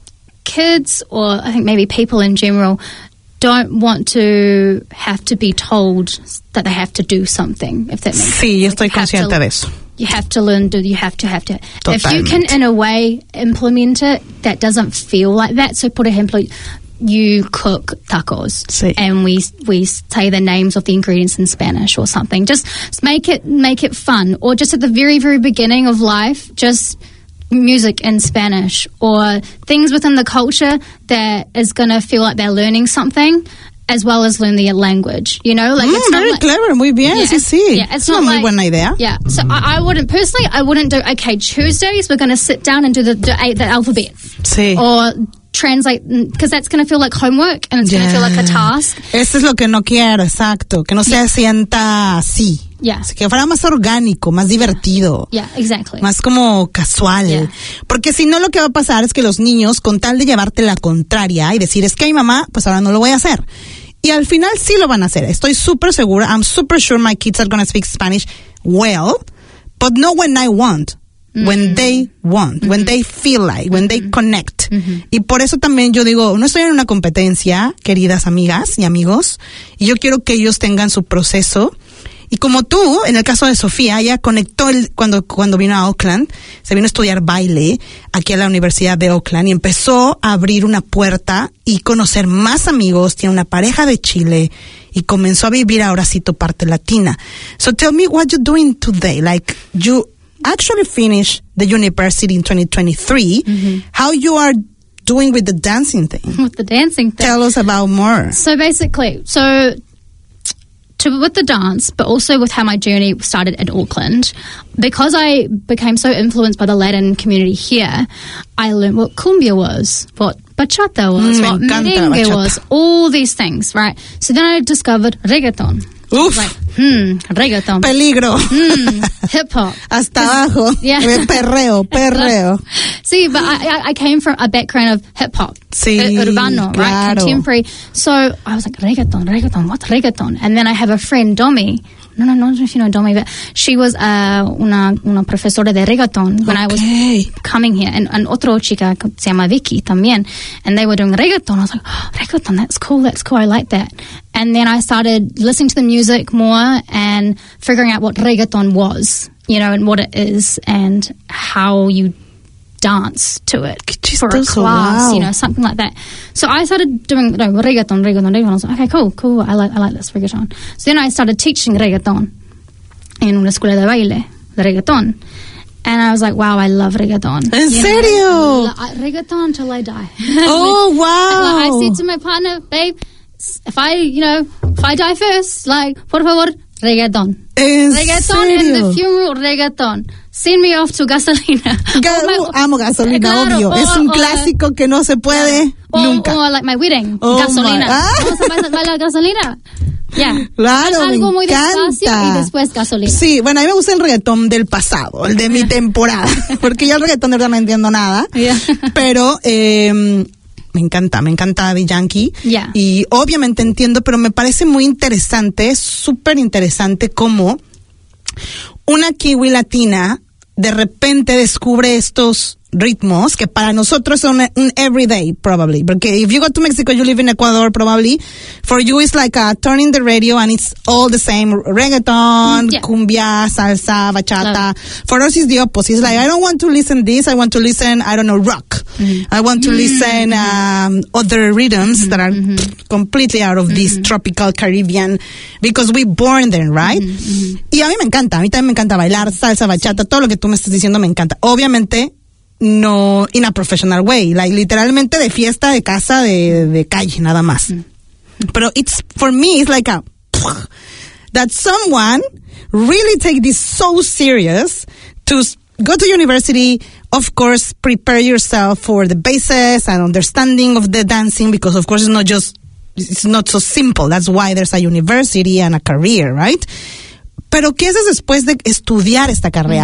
kids, or I think maybe people in general, don't want to have to be told that they have to do something, if that makes sense. Sí, yo estoy Like, you have consciente to- de eso. You have to learn, do you have to, have to. If you can, Totalmente. in a way, implement it that doesn't feel like that. So, por ejemplo, you cook tacos, Sí. and we we say the names of the ingredients in Spanish or something. Just make it make it fun, or just at the very very beginning of life, just music in Spanish, or things within the culture that is going to feel like they're learning something, as well as learn the language. You know, like Mm, it's not very like, clever, muy bien, Yeah, sí, it's- sí. yeah, it's es una not muy like- buena idea. Yeah, so I, I wouldn't personally. I wouldn't do. Okay, Tuesdays we're going to sit down and do the do eight, the alphabet, Sí. or translate, because that's going to feel like homework and it's going to feel like a task. Eso es lo que no quiero, exacto. Que no se sienta así. Yeah. Así que fuera más orgánico, más divertido. Yeah, exactly. Más como casual. Yeah. Porque si no, lo que va a pasar es que los niños, con tal de llevarte la contraria y decir, es que mi mamá, pues ahora no lo voy a hacer. Y al final sí lo van a hacer. Estoy súper segura. I'm super sure my kids are going to speak Spanish well, but not when I want. When they want, mm-hmm. when they feel like, when mm-hmm. they connect. Mm-hmm. Y por eso también yo digo, no estoy en una competencia, queridas amigas y amigos, y yo quiero que ellos tengan su proceso. Y como tú, en el caso de Sofía, ella conectó el, cuando, cuando vino a Oakland, se vino a estudiar baile aquí a la Universidad de Oakland y empezó a abrir una puerta y conocer más amigos, tiene una pareja de Chile y comenzó a vivir ahora sí tu parte latina. So tell me what you're doing today, like you actually finished the university in twenty twenty-three, mm-hmm. how you are doing with the dancing thing. With the dancing thing. Tell us about more. So basically, so to, with the dance, but also with how my journey started in Auckland, because I became so influenced by the Latin community here, I learned what cumbia was, what bachata was, Mm, what me encanta merengue bachata. was, all these things, right? So then I discovered reggaeton. Uf. Like, hmm, reggaeton. Peligro. Mm, hip hop. Hasta abajo. Yeah. Perreo, perreo. See, but I, I- I came from a background of hip hop, Sí, uh, urbano, right, claro. contemporary. So I was like, reggaeton, reggaeton, what's reggaeton? And then I have a friend, Domi. No, no, no, I don't know if you know Domi, but she was uh, una, una profesora de reggaeton when I was Okay. coming here. And, and otro chica que se llama Vicky también. And they were doing reggaeton. I was like, oh, reggaeton, that's cool, that's cool, I like that. And then I started listening to the music more and figuring out what reggaeton was, you know, and what it is and how you dance to it for a chistoso, class, wow. you know, something like that. So I started doing no, reggaeton, reggaeton, reggaeton. I was like, okay, cool, cool. I like, I like this reggaeton. So then I started teaching reggaeton in una escuela de baile de reggaeton, and I was like, wow, I love reggaeton. ¿En You know, serio? I- I- reggaeton until I die. Oh, Like, I wow. said to my partner, babe, if I, you know, if I die first, like, por favor, reggaeton. ¿En Reggaeton in serio? the funeral, reggaeton. Send me off to gasolina. Ga- Or my- amo gasolina, Claro, obvio. or- es un or- clásico que no se puede or, nunca. or like my wedding, Oh gasolina. my- Ah. Vamos a bailar- bailar gasolina. Yeah. Claro, Algo me muy despacio encanta. y después gasolina. Sí, bueno, a mí me gusta el reggaetón del pasado, el de mi temporada, porque yo el reggaetón de verdad no entiendo nada, Yeah. pero eh, me encanta, me encanta Daddy Yankee, Yeah. y obviamente entiendo, pero me parece muy interesante, súper interesante cómo una kiwi latina de repente descubre estos ritmos que para nosotros son un everyday probably, porque if you go to Mexico, you live in Ecuador probably, for you it's like uh, turning the radio and it's all the same, reggaeton, Yeah. cumbia, salsa, bachata. Love. For us it's the opposite. It's like I don't want to listen this, I want to listen, I don't know, rock. I want to listen um, other rhythms that are completely out of this tropical Caribbean because we born there, right? Y a mí me encanta, a mí también me encanta bailar salsa, bachata, todo lo que tú me estás diciendo me encanta. Obviamente no in a professional way, like literalmente de fiesta, de casa, de, de calle, nada más. Pero it's, for me, it's like a, that someone really take this so serious to s- go to university, of course, prepare yourself for the basis and understanding of the dancing, because of course it's not just, it's not so simple. That's why there's a university and a career, right? Pero ¿qué haces después de estudiar esta carrera?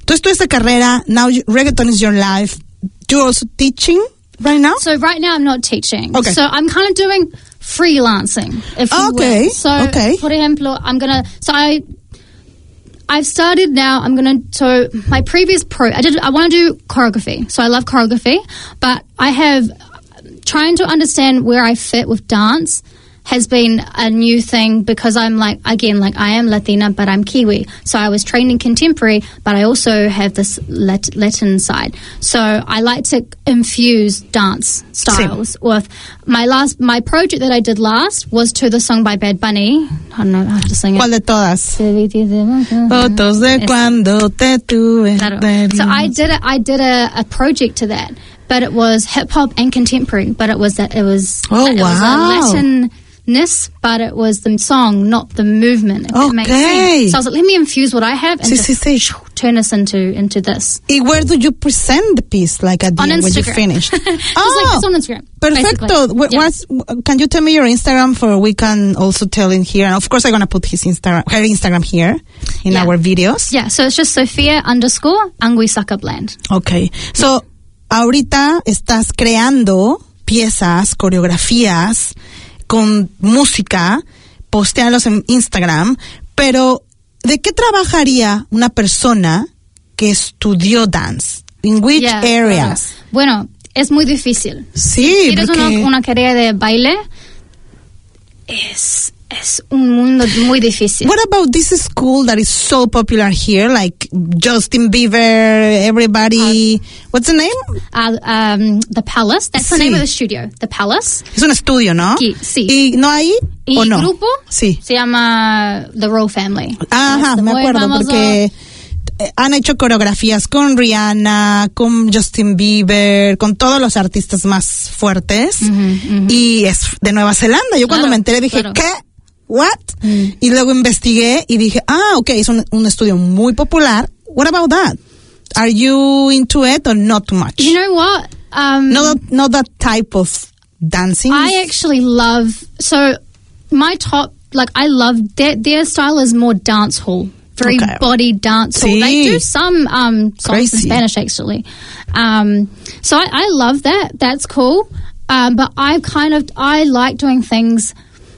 tú estudiaste carrera, now you, reggaeton is your life. You're also teaching right now? So right now I'm not teaching. Okay. So I'm kind of doing freelancing, if you Okay, will. So, okay. por ejemplo, I'm gonna. So I, I've started now. I'm gonna. So my previous pro, I did. I want to do choreography. So I love choreography, but I have trying to understand where I fit with dance has been a new thing because I'm like, again, like I am Latina, but I'm Kiwi. So I was trained in contemporary, but I also have this Lat- Latin side. So I like to infuse dance styles sí. with my last, my project that I did last was to the song by Bad Bunny. I don't know how to sing it. ¿Cuál de todas? Fotos de Yes. cuando te tuve. Claro. So I did a, I did a, a project to that, but it was hip hop and contemporary, but it was that it was, oh, it wow. was a Latin ness, but it was the song, not the movement. If that makes Okay. sense. So I was like, let me infuse what I have and Sí, just sí, sí. turn this into into this. ¿Y where do you present the piece? Like at the On end when you Instagram. finish? Just oh, like it's on Instagram. perfecto. basically. Wh- Yeah. what's- can you tell me your Instagram for we can also tell in here? And of course, I'm gonna put his Instagram, her Instagram here in Yeah. our videos. Yeah, so it's just Sophia underscore Anguisacabland. Okay. So, ahorita estás creando piezas, coreografías con música, postearlos en Instagram, pero ¿de qué trabajaría una persona que estudió dance? In which Yeah, areas? claro. Bueno, es muy difícil. Sí, Si tienes porque... una, una carrera de baile, es, es un mundo muy difícil. What about this school that is so popular here, like Justin Bieber, everybody? What's the name? Uh, um, the Palace, that's the Sí. name of the studio. The Palace. Es un estudio, ¿no? Sí, sí. ¿Y no hay Y o el no? grupo Sí. se llama The Royal Family. Ajá, Es me muy acuerdo famoso. porque eh, han hecho coreografías con Rihanna, con Justin Bieber, con todos los artistas más fuertes y es de Nueva Zelanda. Yo cuando Claro, me enteré dije, claro. ¿qué? ¿What? Y luego investigué y dije, ah, ok, es un, un estudio muy popular. What about that? Are you into it or not too much? You know what? Um, not, not that type of dancing? I actually love, so my top, like I love, their, their style is more dance hall. Very Okay. body dance hall. Sí. They do some um, songs Crazy. in Spanish actually. Um, so I, I love that. That's cool. Um, but I kind of, I like doing things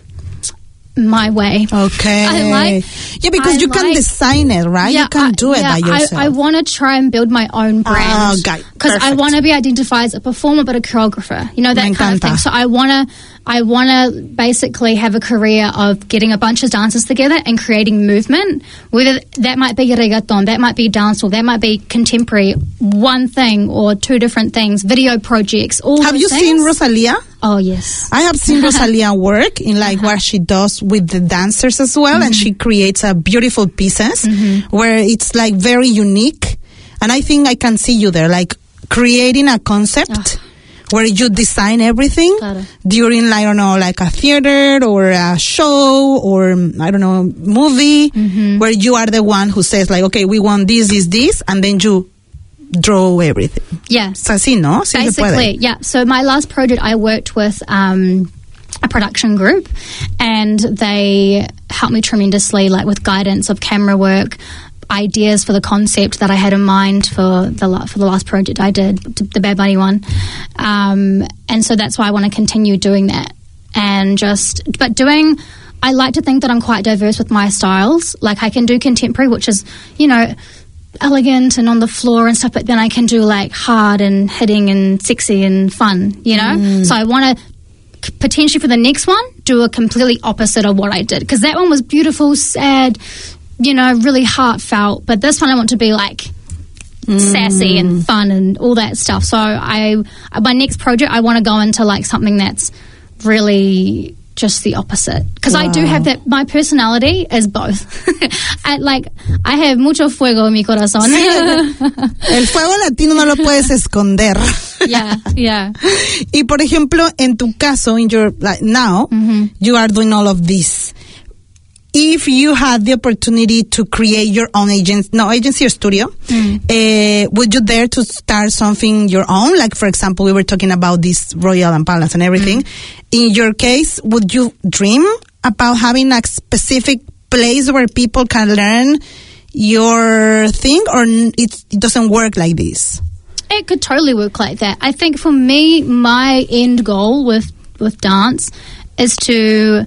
my way. Okay. I like- yeah, because I you can like- design it, right? you can I, do it yeah, by yourself. I, I want to try and build my own brand. Ah, okay. Because I Perfect. want to be identified as a performer but a choreographer. You know, that Me kind of encanta. thing. So I want to I want to basically have a career of getting a bunch of dancers together and creating movement. Whether that might be reggaeton, that might be dancehall, that might be contemporary, one thing or two different things, video projects, all Have those you things. seen Rosalia? Oh, yes. I have seen Rosalia work in like what she does with the dancers as well, and she creates a beautiful pieces where it's like very unique. And I think I can see you there, like creating a concept where you design everything Claro. during, like, I don't know, like a theater or a show or I don't know, movie, where you are the one who says like, okay, we want this, this, this, and then you draw everything. Yeah. Es así, ¿no? Sí se puede. Basically, yeah. So my last project, I worked with um, a production group, and they helped me tremendously, like with guidance of camera work, ideas for the concept that I had in mind for the la- for the last project I did, the Bad Bunny one. Um, and so that's why I want to continue doing that, and just but doing. I like to think that I'm quite diverse with my styles. Like I can do contemporary, which is, you know, elegant and on the floor and stuff, but then I can do like hard and hitting and sexy and fun, you know? So I want to potentially for the next one do a completely opposite of what I did, because that one was beautiful, sad, you know, really heartfelt, but this one I want to be like sassy and fun and all that stuff. So I, my next project, I want to go into like something that's really just the opposite, because I do have that. My personality is both. I, like I have mucho fuego en mi corazón. El fuego latino no lo puedes esconder. Yeah, yeah. Y por ejemplo, en tu caso, in your like now, you are doing all of this. If you had the opportunity to create your own agency, no agency or studio, uh, would you dare to start something your own? Like, for example, we were talking about this Royal and Palace and everything. In your case, would you dream about having a specific place where people can learn your thing, or it, it doesn't work like this? It could totally work like that. I think for me, my end goal with, with dance is to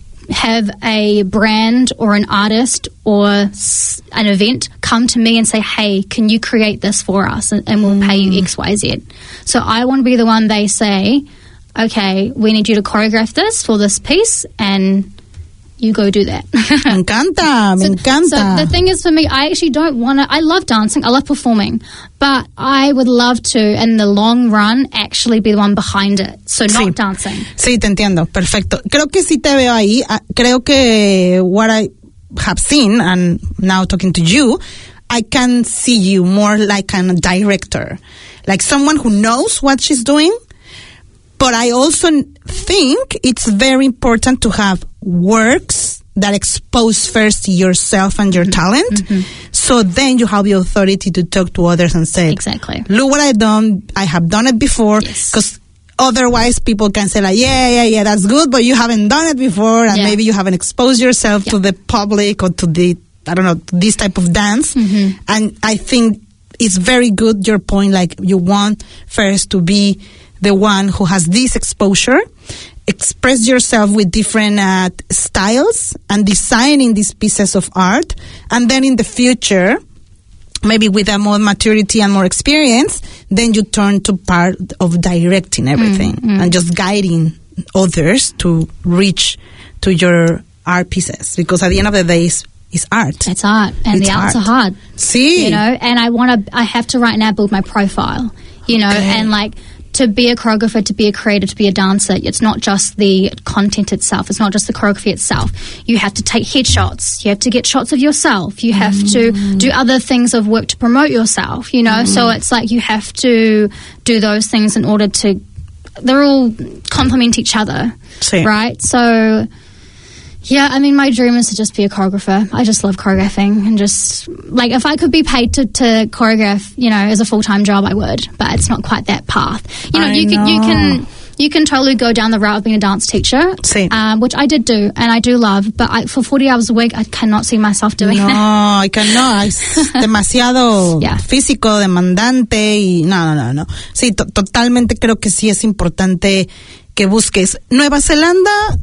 have a brand or an artist or s- an event come to me and say, hey, can you create this for us, and, and we'll mm. pay you X, Y, Z. So I want to be the one they say, okay, we need you to choreograph this for this piece, and you go do that. Me encanta, me so, encanta. So the thing is, for me, I actually don't want to, I love dancing, I love performing, but I would love to, in the long run, actually be the one behind it. So not sí. dancing. Sí, te entiendo, perfecto. Creo que sí te veo ahí. Uh, creo que what I have seen, and now talking to you, I can see you more like a director, like someone who knows what she's doing. But I also think it's very important to have works that expose first yourself and your talent. Mm-hmm. So then you have the authority to talk to others and say, exactly, look what I've done. I have done it before. Yes. Because otherwise people can say like, yeah, yeah, yeah, that's good, but you haven't done it before, and yeah. maybe you haven't exposed yourself yeah. to the public or to the, I don't know, this type of dance. Mm-hmm. And I think it's very good, your point, like you want first to be the one who has this exposure, express yourself with different uh, styles and designing these pieces of art. And then in the future, maybe with a more maturity and more experience, then you turn to part of directing everything mm-hmm. and just guiding others to reach to your art pieces. Because at the end of the day, it's, it's art. It's art. And it's the arts art. are hard. See. You know, and I want to, I have to right now build my profile, you know, okay. and like, to be a choreographer, to be a creator, to be a dancer, it's not just the content itself. It's not just the choreography itself. You have to take headshots. You have to get shots of yourself. You have mm. to do other things of work to promote yourself, you know. Mm. So it's like you have to do those things in order to, they're all complement each other, sí. right? So, yeah, I mean, my dream is to just be a choreographer. I just love choreographing, and just, like, if I could be paid to, to choreograph, you know, as a full-time job, I would, but it's not quite that path. You know, I you know. can, you can, you can totally go down the route of being a dance teacher, sí. um, which I did do, and I do love, but I, for forty hours a week, I cannot see myself doing no, that. No, I cannot. Es demasiado yeah. físico, demandante, y no, no, no, no. Sí, to- totalmente creo que sí es importante que busques. Nueva Zelanda,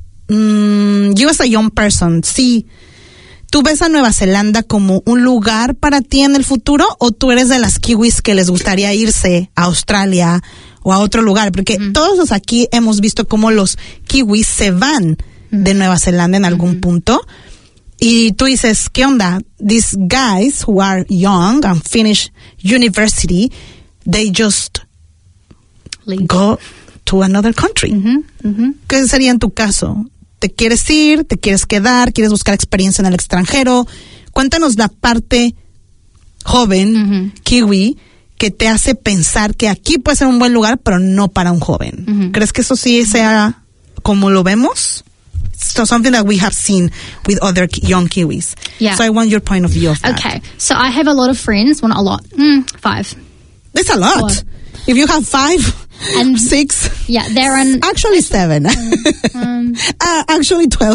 Mm, you as a young person, sí, ¿tú ves a Nueva Zelanda como un lugar para ti en el futuro, o tú eres de las kiwis que les gustaría irse a Australia o a otro lugar? Porque mm. todos los aquí hemos visto cómo los kiwis se van mm. de Nueva Zelanda en algún mm. punto, y tú dices, ¿qué onda? These guys who are young and finish university, they just Leave. go to another country. Mm-hmm. Mm-hmm. ¿Qué sería en tu caso? ¿Te quieres ir? ¿Te quieres quedar? ¿Quieres buscar experiencia en el extranjero? Cuéntanos la parte joven, uh-huh. kiwi, que te hace pensar que aquí puede ser un buen lugar, pero no para un joven. Uh-huh. ¿Crees que eso sí sea como lo vemos? So something that we have seen with other young Kiwis. Yeah. So I want your point of view of that. Okay. So I have a lot of friends. Well, not a lot. Mm, five. That's a lot. Four. If you have five... And six. Yeah, they're in actually seven. Um, uh, actually twelve.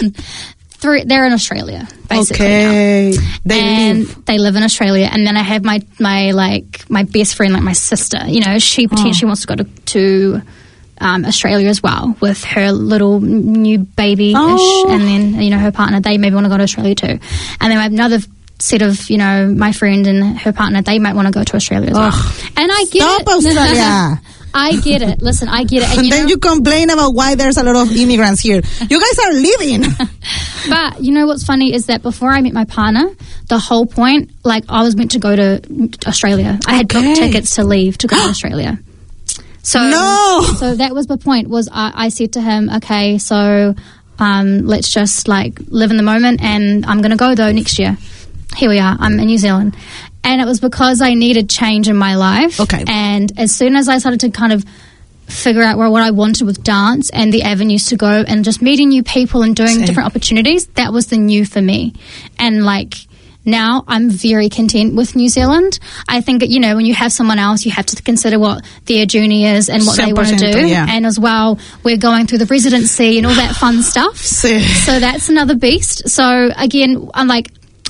three. They're in Australia, basically. Okay, now. they and live. they live in Australia. And then I have my my like my best friend, like my sister. You know, she potentially oh. wants to go to to um, Australia as well with her little new baby-ish, oh. and then you know her partner. They maybe want to go to Australia too. And then I have another set of, you know, my friend and her partner. They might want to go to Australia as well. Oh. And I get Stop it. Australia. I get it. Listen, I get it. And, and you then know, you complain about why there's a lot of immigrants here. You guys are leaving. But you know what's funny is that before I met my partner, the whole point, like I was meant to go to Australia. I had okay. booked tickets to leave to go to Australia. So no. So that was the point. Was I, I said to him, okay, so um, let's just like live in the moment, and I'm going to go though next year. Here we are. I'm in New Zealand. And it was because I needed change in my life. Okay. And as soon as I started to kind of figure out where, what I wanted with dance and the avenues to go and just meeting new people and doing Same. different opportunities, that was the new for me. And like now I'm very content with New Zealand. I think that, you know, when you have someone else, you have to consider what their journey is and what they want to do. Yeah. And as well, we're going through the residency and all that fun stuff. Sí. So that's another beast. So again, I'm like,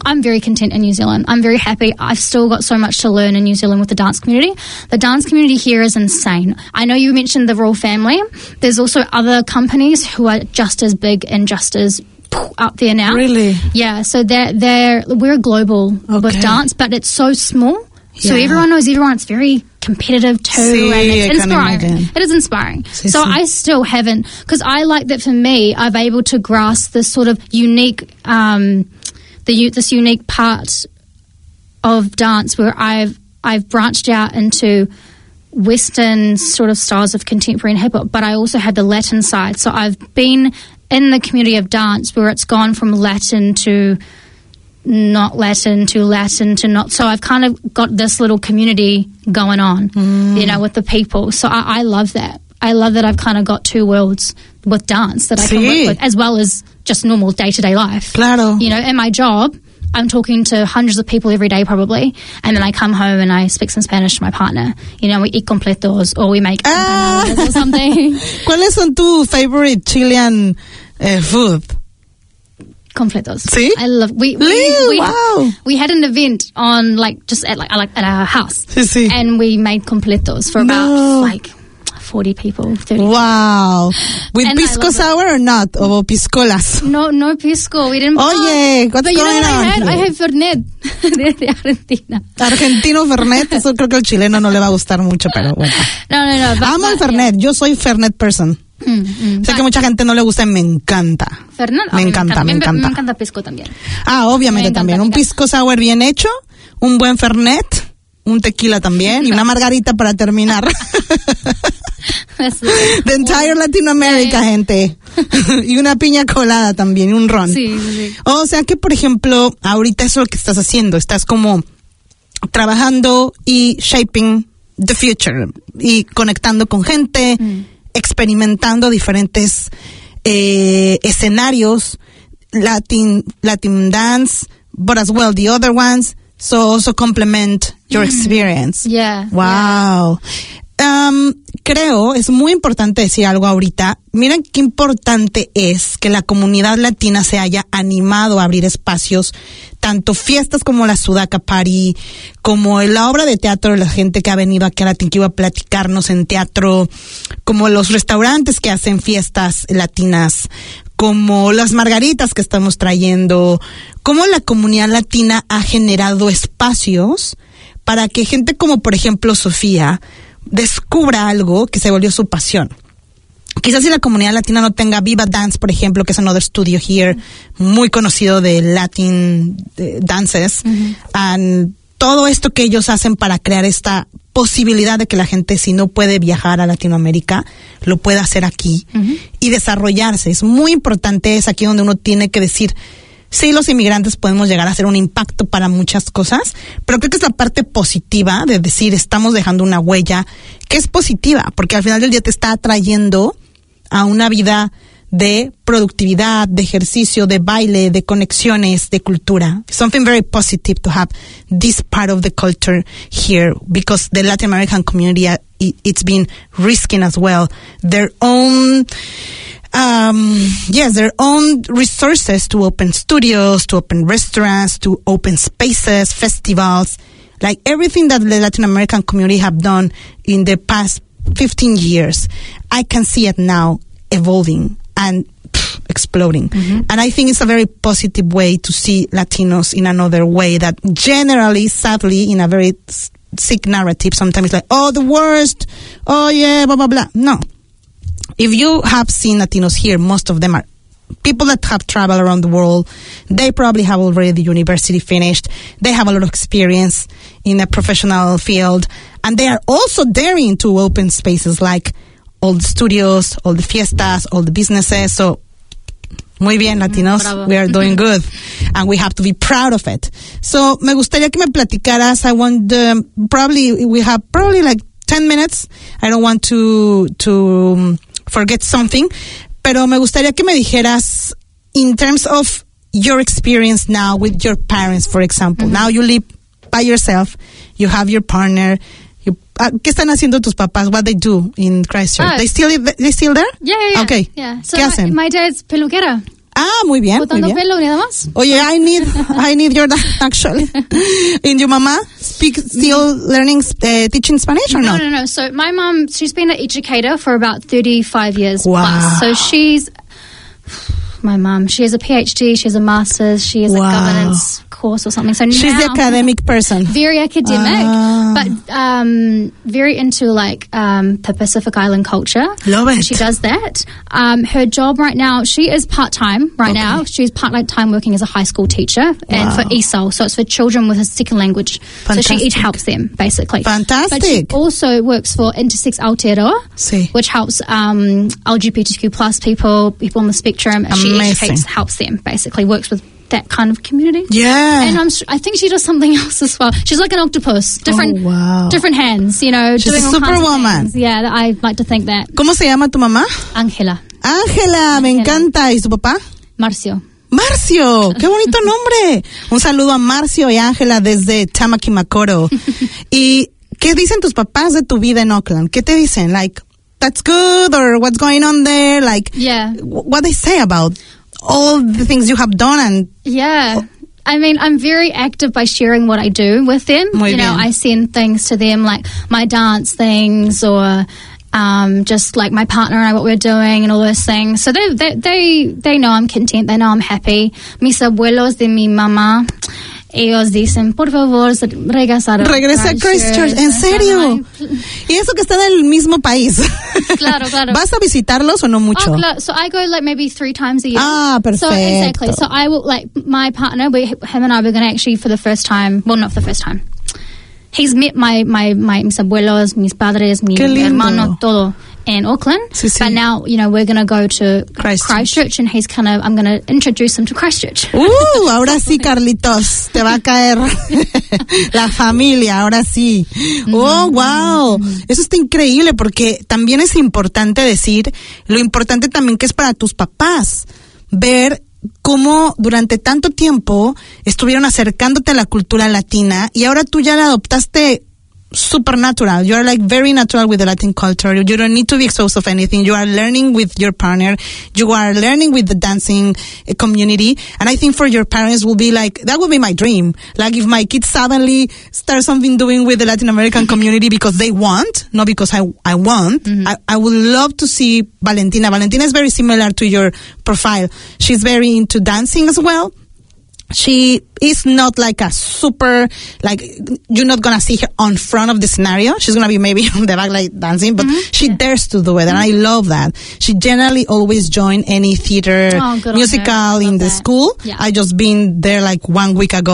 I'm very content in New Zealand. I'm very happy. I've still got so much to learn in New Zealand with the dance community. The dance community here is insane. I know you mentioned the Royal Family. There's also other companies who are just as big and just as up there now. Really? Yeah, so they're, they're, we're global Okay. with dance, but it's so small. So Yeah. everyone knows everyone. It's very competitive too, Sí, and I it's can inspiring. imagine. It is inspiring. Sí, so sí. I still haven't, because I like that for me, I've able to grasp this sort of unique, um, the u- this unique part of dance where I've I've branched out into Western sort of styles of contemporary and hip hop, but I also have the Latin side. So I've been in the community of dance where it's gone from Latin to not Latin to Latin to not. So I've kind of got this little community going on, mm. you know, with the people. So I, I love that. I love that I've kind of got two worlds with dance that I can Sí. work with, as well as just normal day-to-day life. Claro. You know, in my job, I'm talking to hundreds of people every day probably, and then I come home and I speak some Spanish to my partner. You know, we eat completos or we make Ah. empanadas or something. ¿Cuáles son tu favorite Chilean uh, food? Completos. Sí? I love. We we, Really? we, Wow. we had an event on like just at like like at our house, Sí, sí. and we made completos for about No. like forty people, thirty. Wow. With And I pisco love it. sour or not? O piscolas? No, no pisco. We didn't. Oye, what's but you know going what I on had? here? I had Fernet de, de Argentina. Argentino Fernet, eso creo que al chileno no le va a gustar mucho, pero bueno. No, no, no. But, Amo el but, Fernet, yo soy Fernet person. Yeah. Mm, mm, Sé but que mucha gente no le gusta y me encanta. Fernet, Me oh, encanta, me Me, encanta. me encanta pisco también. Ah, obviamente Me encanta, también. me Un encanta. pisco sour bien hecho, un buen Fernet, un tequila también y una margarita para terminar. That's the- The entire Latin America, Yeah, yeah. gente. Y una piña colada también, y un ron. Sí, sí. O sea que, por ejemplo, ahorita eso es lo que estás haciendo. Estás como trabajando y shaping the future y conectando con gente, Mm. experimentando diferentes eh, escenarios, Latin, Latin dance, but as well the other ones. So also complement your experience. Yeah. Wow. Um, creo, es muy importante decir algo ahorita. Miren qué importante es que la comunidad latina se haya animado a abrir espacios, tanto fiestas como la Sudaca Party, como la obra de teatro de la gente que ha venido aquí a Latin Kiwi a platicarnos en teatro, como los restaurantes que hacen fiestas latinas, como las margaritas que estamos trayendo, como la comunidad latina ha generado espacios para que gente como, por ejemplo, Sofía, descubra algo que se volvió su pasión. Quizás si la comunidad latina no tenga Viva Dance, por ejemplo, que es another studio here, muy conocido de Latin eh, dances, Mm-hmm. and todo esto que ellos hacen para crear esta posibilidad de que la gente, si no puede viajar a Latinoamérica, lo pueda hacer aquí Mm-hmm. y desarrollarse. Es muy importante, es aquí donde uno tiene que decir, sí, los inmigrantes podemos llegar a hacer un impacto para muchas cosas, pero creo que es la parte positiva de decir, estamos dejando una huella que es positiva, porque al final del día te está atrayendo a una vida de productividad, de ejercicio, de baile, de conexiones, de cultura. Something very positive to have this part of the culture here, because the Latin American community, uh, it, it's been risking as well their own Um, yes, their own resources to open studios, to open restaurants, to open spaces, festivals, like everything that the Latin American community have done in the past fifteen years. I can see it now evolving and pff, exploding. Mm-hmm. And I think it's a very positive way to see Latinos in another way that generally, sadly, in a very sick narrative, sometimes it's like, oh, the worst, oh yeah, blah, blah, blah. No. If you have seen Latinos here, most of them are people that have traveled around the world. They probably have already the university finished. They have a lot of experience in a professional field. And they are also daring to open spaces like all the studios, all the fiestas, all the businesses. So, muy bien, Latinos. Bravo. We are doing good. And we have to be proud of it. So, me gustaría que me platicaras. I want, um, probably, we have probably like ten minutes. I don't want to, to, um, forget something, pero me gustaría que me dijeras, in terms of your experience now with your parents, for example. Mm-hmm. Now you live by yourself, you have your partner. You, uh, ¿Qué están haciendo tus papás? What they do in Christchurch? Oh. They still live, they still there? Yeah, yeah, yeah. Okay. Yeah. So ¿Qué my, hacen? my dad's peluquero. Ah, muy bien, muy Cortando bien. pelo, nada más. Oye, I need, I need your dad, actually. And your mama speak, still learning, uh, teaching Spanish or No, not? no, no. So my mum, she's been an educator for about thirty-five years Wow. plus. So she's, my mum, she has a PhD, she has a master's, she has Wow. a governance course or something. So She's now, the academic person. very academic, Ah. but um, very into like um, the Pacific Island culture. Love it. She does that. Um, her job right now, she is part time right Okay. now. She's part time working as a high school teacher and for E S O L, so it's for children with a second language. So she Fantastic. each helps them basically. Fantastic. But she also works for Intersex Aotearoa, Sí. which helps um, L G B T Q plus people, people on the spectrum. And she Amazing. educates, helps them basically, works with that kind of community. Yeah. And I'm, s- I think she does something else as well. She's like an octopus, different, Oh, wow. different hands. You know, She's doing a all kinds of superwoman. things. Yeah, that- I like to think that. ¿Cómo se llama tu mamá? Ángela, Ángela, me encanta. ¿Y su papá? Marcio. Marcio, qué bonito nombre. Un saludo a Marcio y Ángela desde Tamaquimacoro. ¿Y qué dicen tus papás de tu vida en Auckland? ¿Qué te dicen? Like, that's good, or what's going on there? Like, Yeah. wh- what they say about all the things you have done and Yeah. I mean, I'm very active by sharing what I do with them. Muy you know, bien. I send things to them like my dance things or um, just like my partner and I, what we're doing and all those things. So they they they, they know I'm content. They know I'm happy. Mis abuelos de mi mamá, ellos dicen, por favor, regresar a regresa a Christchurch. ¿En serio? Y eso que están en el mismo país. Claro, claro. ¿Vas a visitarlos o no mucho? Oh, claro. So I go like maybe three times a year. Ah, So exactly. perfecto. So I will like my partner. We, him and I were going to actually for the first time. Well, not for the first time. He's met my my my mis abuelos, mis padres, mi Qué lindo. hermano, todo in Auckland. Sí, sí. But now you know we're going to go to Christchurch. Christchurch, and he's kind of I'm going to introduce him to Christchurch. Uh, ahora sí, Carlitos, te va a caer la familia, ahora sí. Oh, wow. Eso está increíble porque también es importante decir lo importante también que es para tus papás ver cómo durante tanto tiempo estuvieron acercándote a la cultura latina y ahora tú ya la adoptaste supernatural. You are like very natural with the Latin culture. You don't need to be exposed of anything. You are learning with your partner. You are learning with the dancing uh, community. And I think for your parents will be like, that would be my dream. Like if my kids suddenly start something doing with the Latin American community because they want, not because I, I want, Mm-hmm. I, I would love to see Valentina. Valentina is very similar to your profile. She's very into dancing as well. She is not like a super, like, you're not going to see her on front of the scenario. She's going to be maybe on the back, like, dancing, but Mm-hmm. she dares to do it, and I love that. She generally always join any theater Oh, good on her. musical in Love the that. school. Yeah. I just been there, like, one week ago,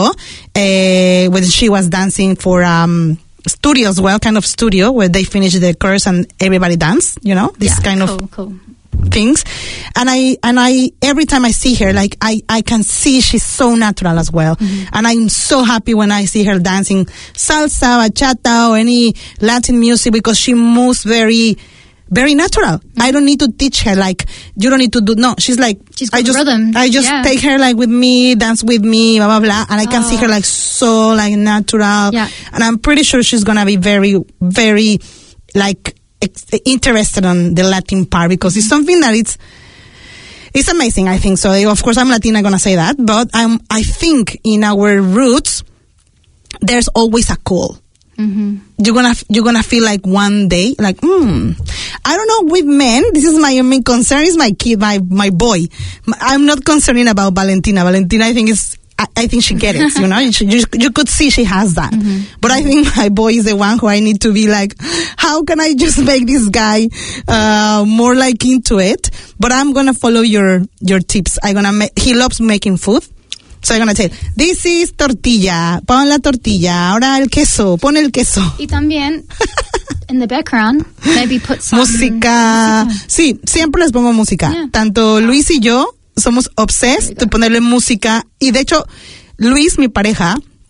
uh, when she was dancing for, um, studio as well, kind of studio, where they finish the course and everybody dance, you know, this Yeah, kind cool, of cool. things. And I, and I, every time I see her, like, I, I can see she's so natural as well. Mm-hmm. And I'm so happy when I see her dancing salsa, bachata, or any Latin music because she moves very, very natural. Mm-hmm. I don't need to teach her, like, you don't need to do, no, she's like, She's got I just, rhythm. I just Yeah. take her like with me, dance with me, blah, blah, blah. And I can see Oh. her like so, like, natural. Yeah. And I'm pretty sure she's gonna be very, very, like, ex- interested on the Latin part because it's something that it's, it's amazing, I think. So, of course, I'm Latina, gonna say that. But I'm, I think in our roots, there's always a call. Mm-hmm. You're gonna, you're gonna feel like one day, like, hmm, I don't know, with men, this is my main concern, is my kid, my, my boy. M- I'm not concerned about Valentina. Valentina, I think is, I, I think she gets it, you know, you, you, you could see she has that. But I think my boy is the one who I need to be like, how can I just make this guy, uh, more like into it? But I'm gonna follow your, your tips. I'm gonna make, he loves making food. So I'm gonna tell, this is tortilla, pon la tortilla, ahora el queso, pon el queso. Y también, in the background, maybe put some Música. Sí, siempre les pongo música. Yeah. Tanto Luis y yo somos obsessed de ponerle música. Y de hecho, Luis, mi pareja,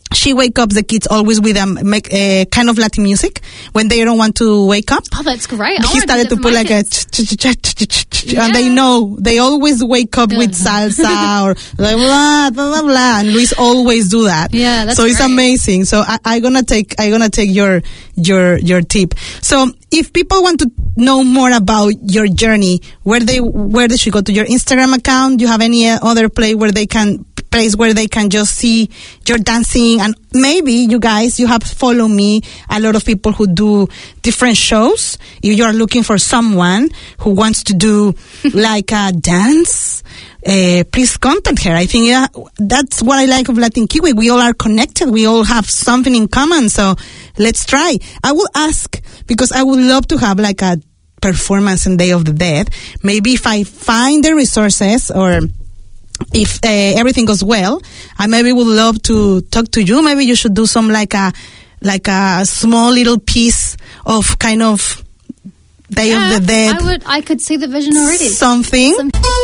she wake up the kids always with um, make uh, kind of Latin music when they don't want to wake up. Oh, that's great. I He started to put like a, and they know they always wake up with salsa or like blah blah blah blah. And Luis always do that. Yeah, that's so it's great. amazing. So I, I gonna take I gonna take your your your tip. So if people want to know more about your journey, where they where they should go to your Instagram account. Do you have any other place where they can? place where they can just see your dancing, and maybe you guys you have follow me a lot of people who do different shows. If you are looking for someone who wants to do like a dance, uh, please contact her. I think yeah, that's what I like of Latin Kiwi. We all are connected. We all have something in common. So let's try. I will ask because I would love to have like a performance on Day of the Dead. Maybe if I find the resources or if uh, everything goes well, I maybe would love to talk to you. Maybe you should do some like a like a small little piece of kind yeah, of Day of the Dead. I would. I could see the vision already. Something. Some-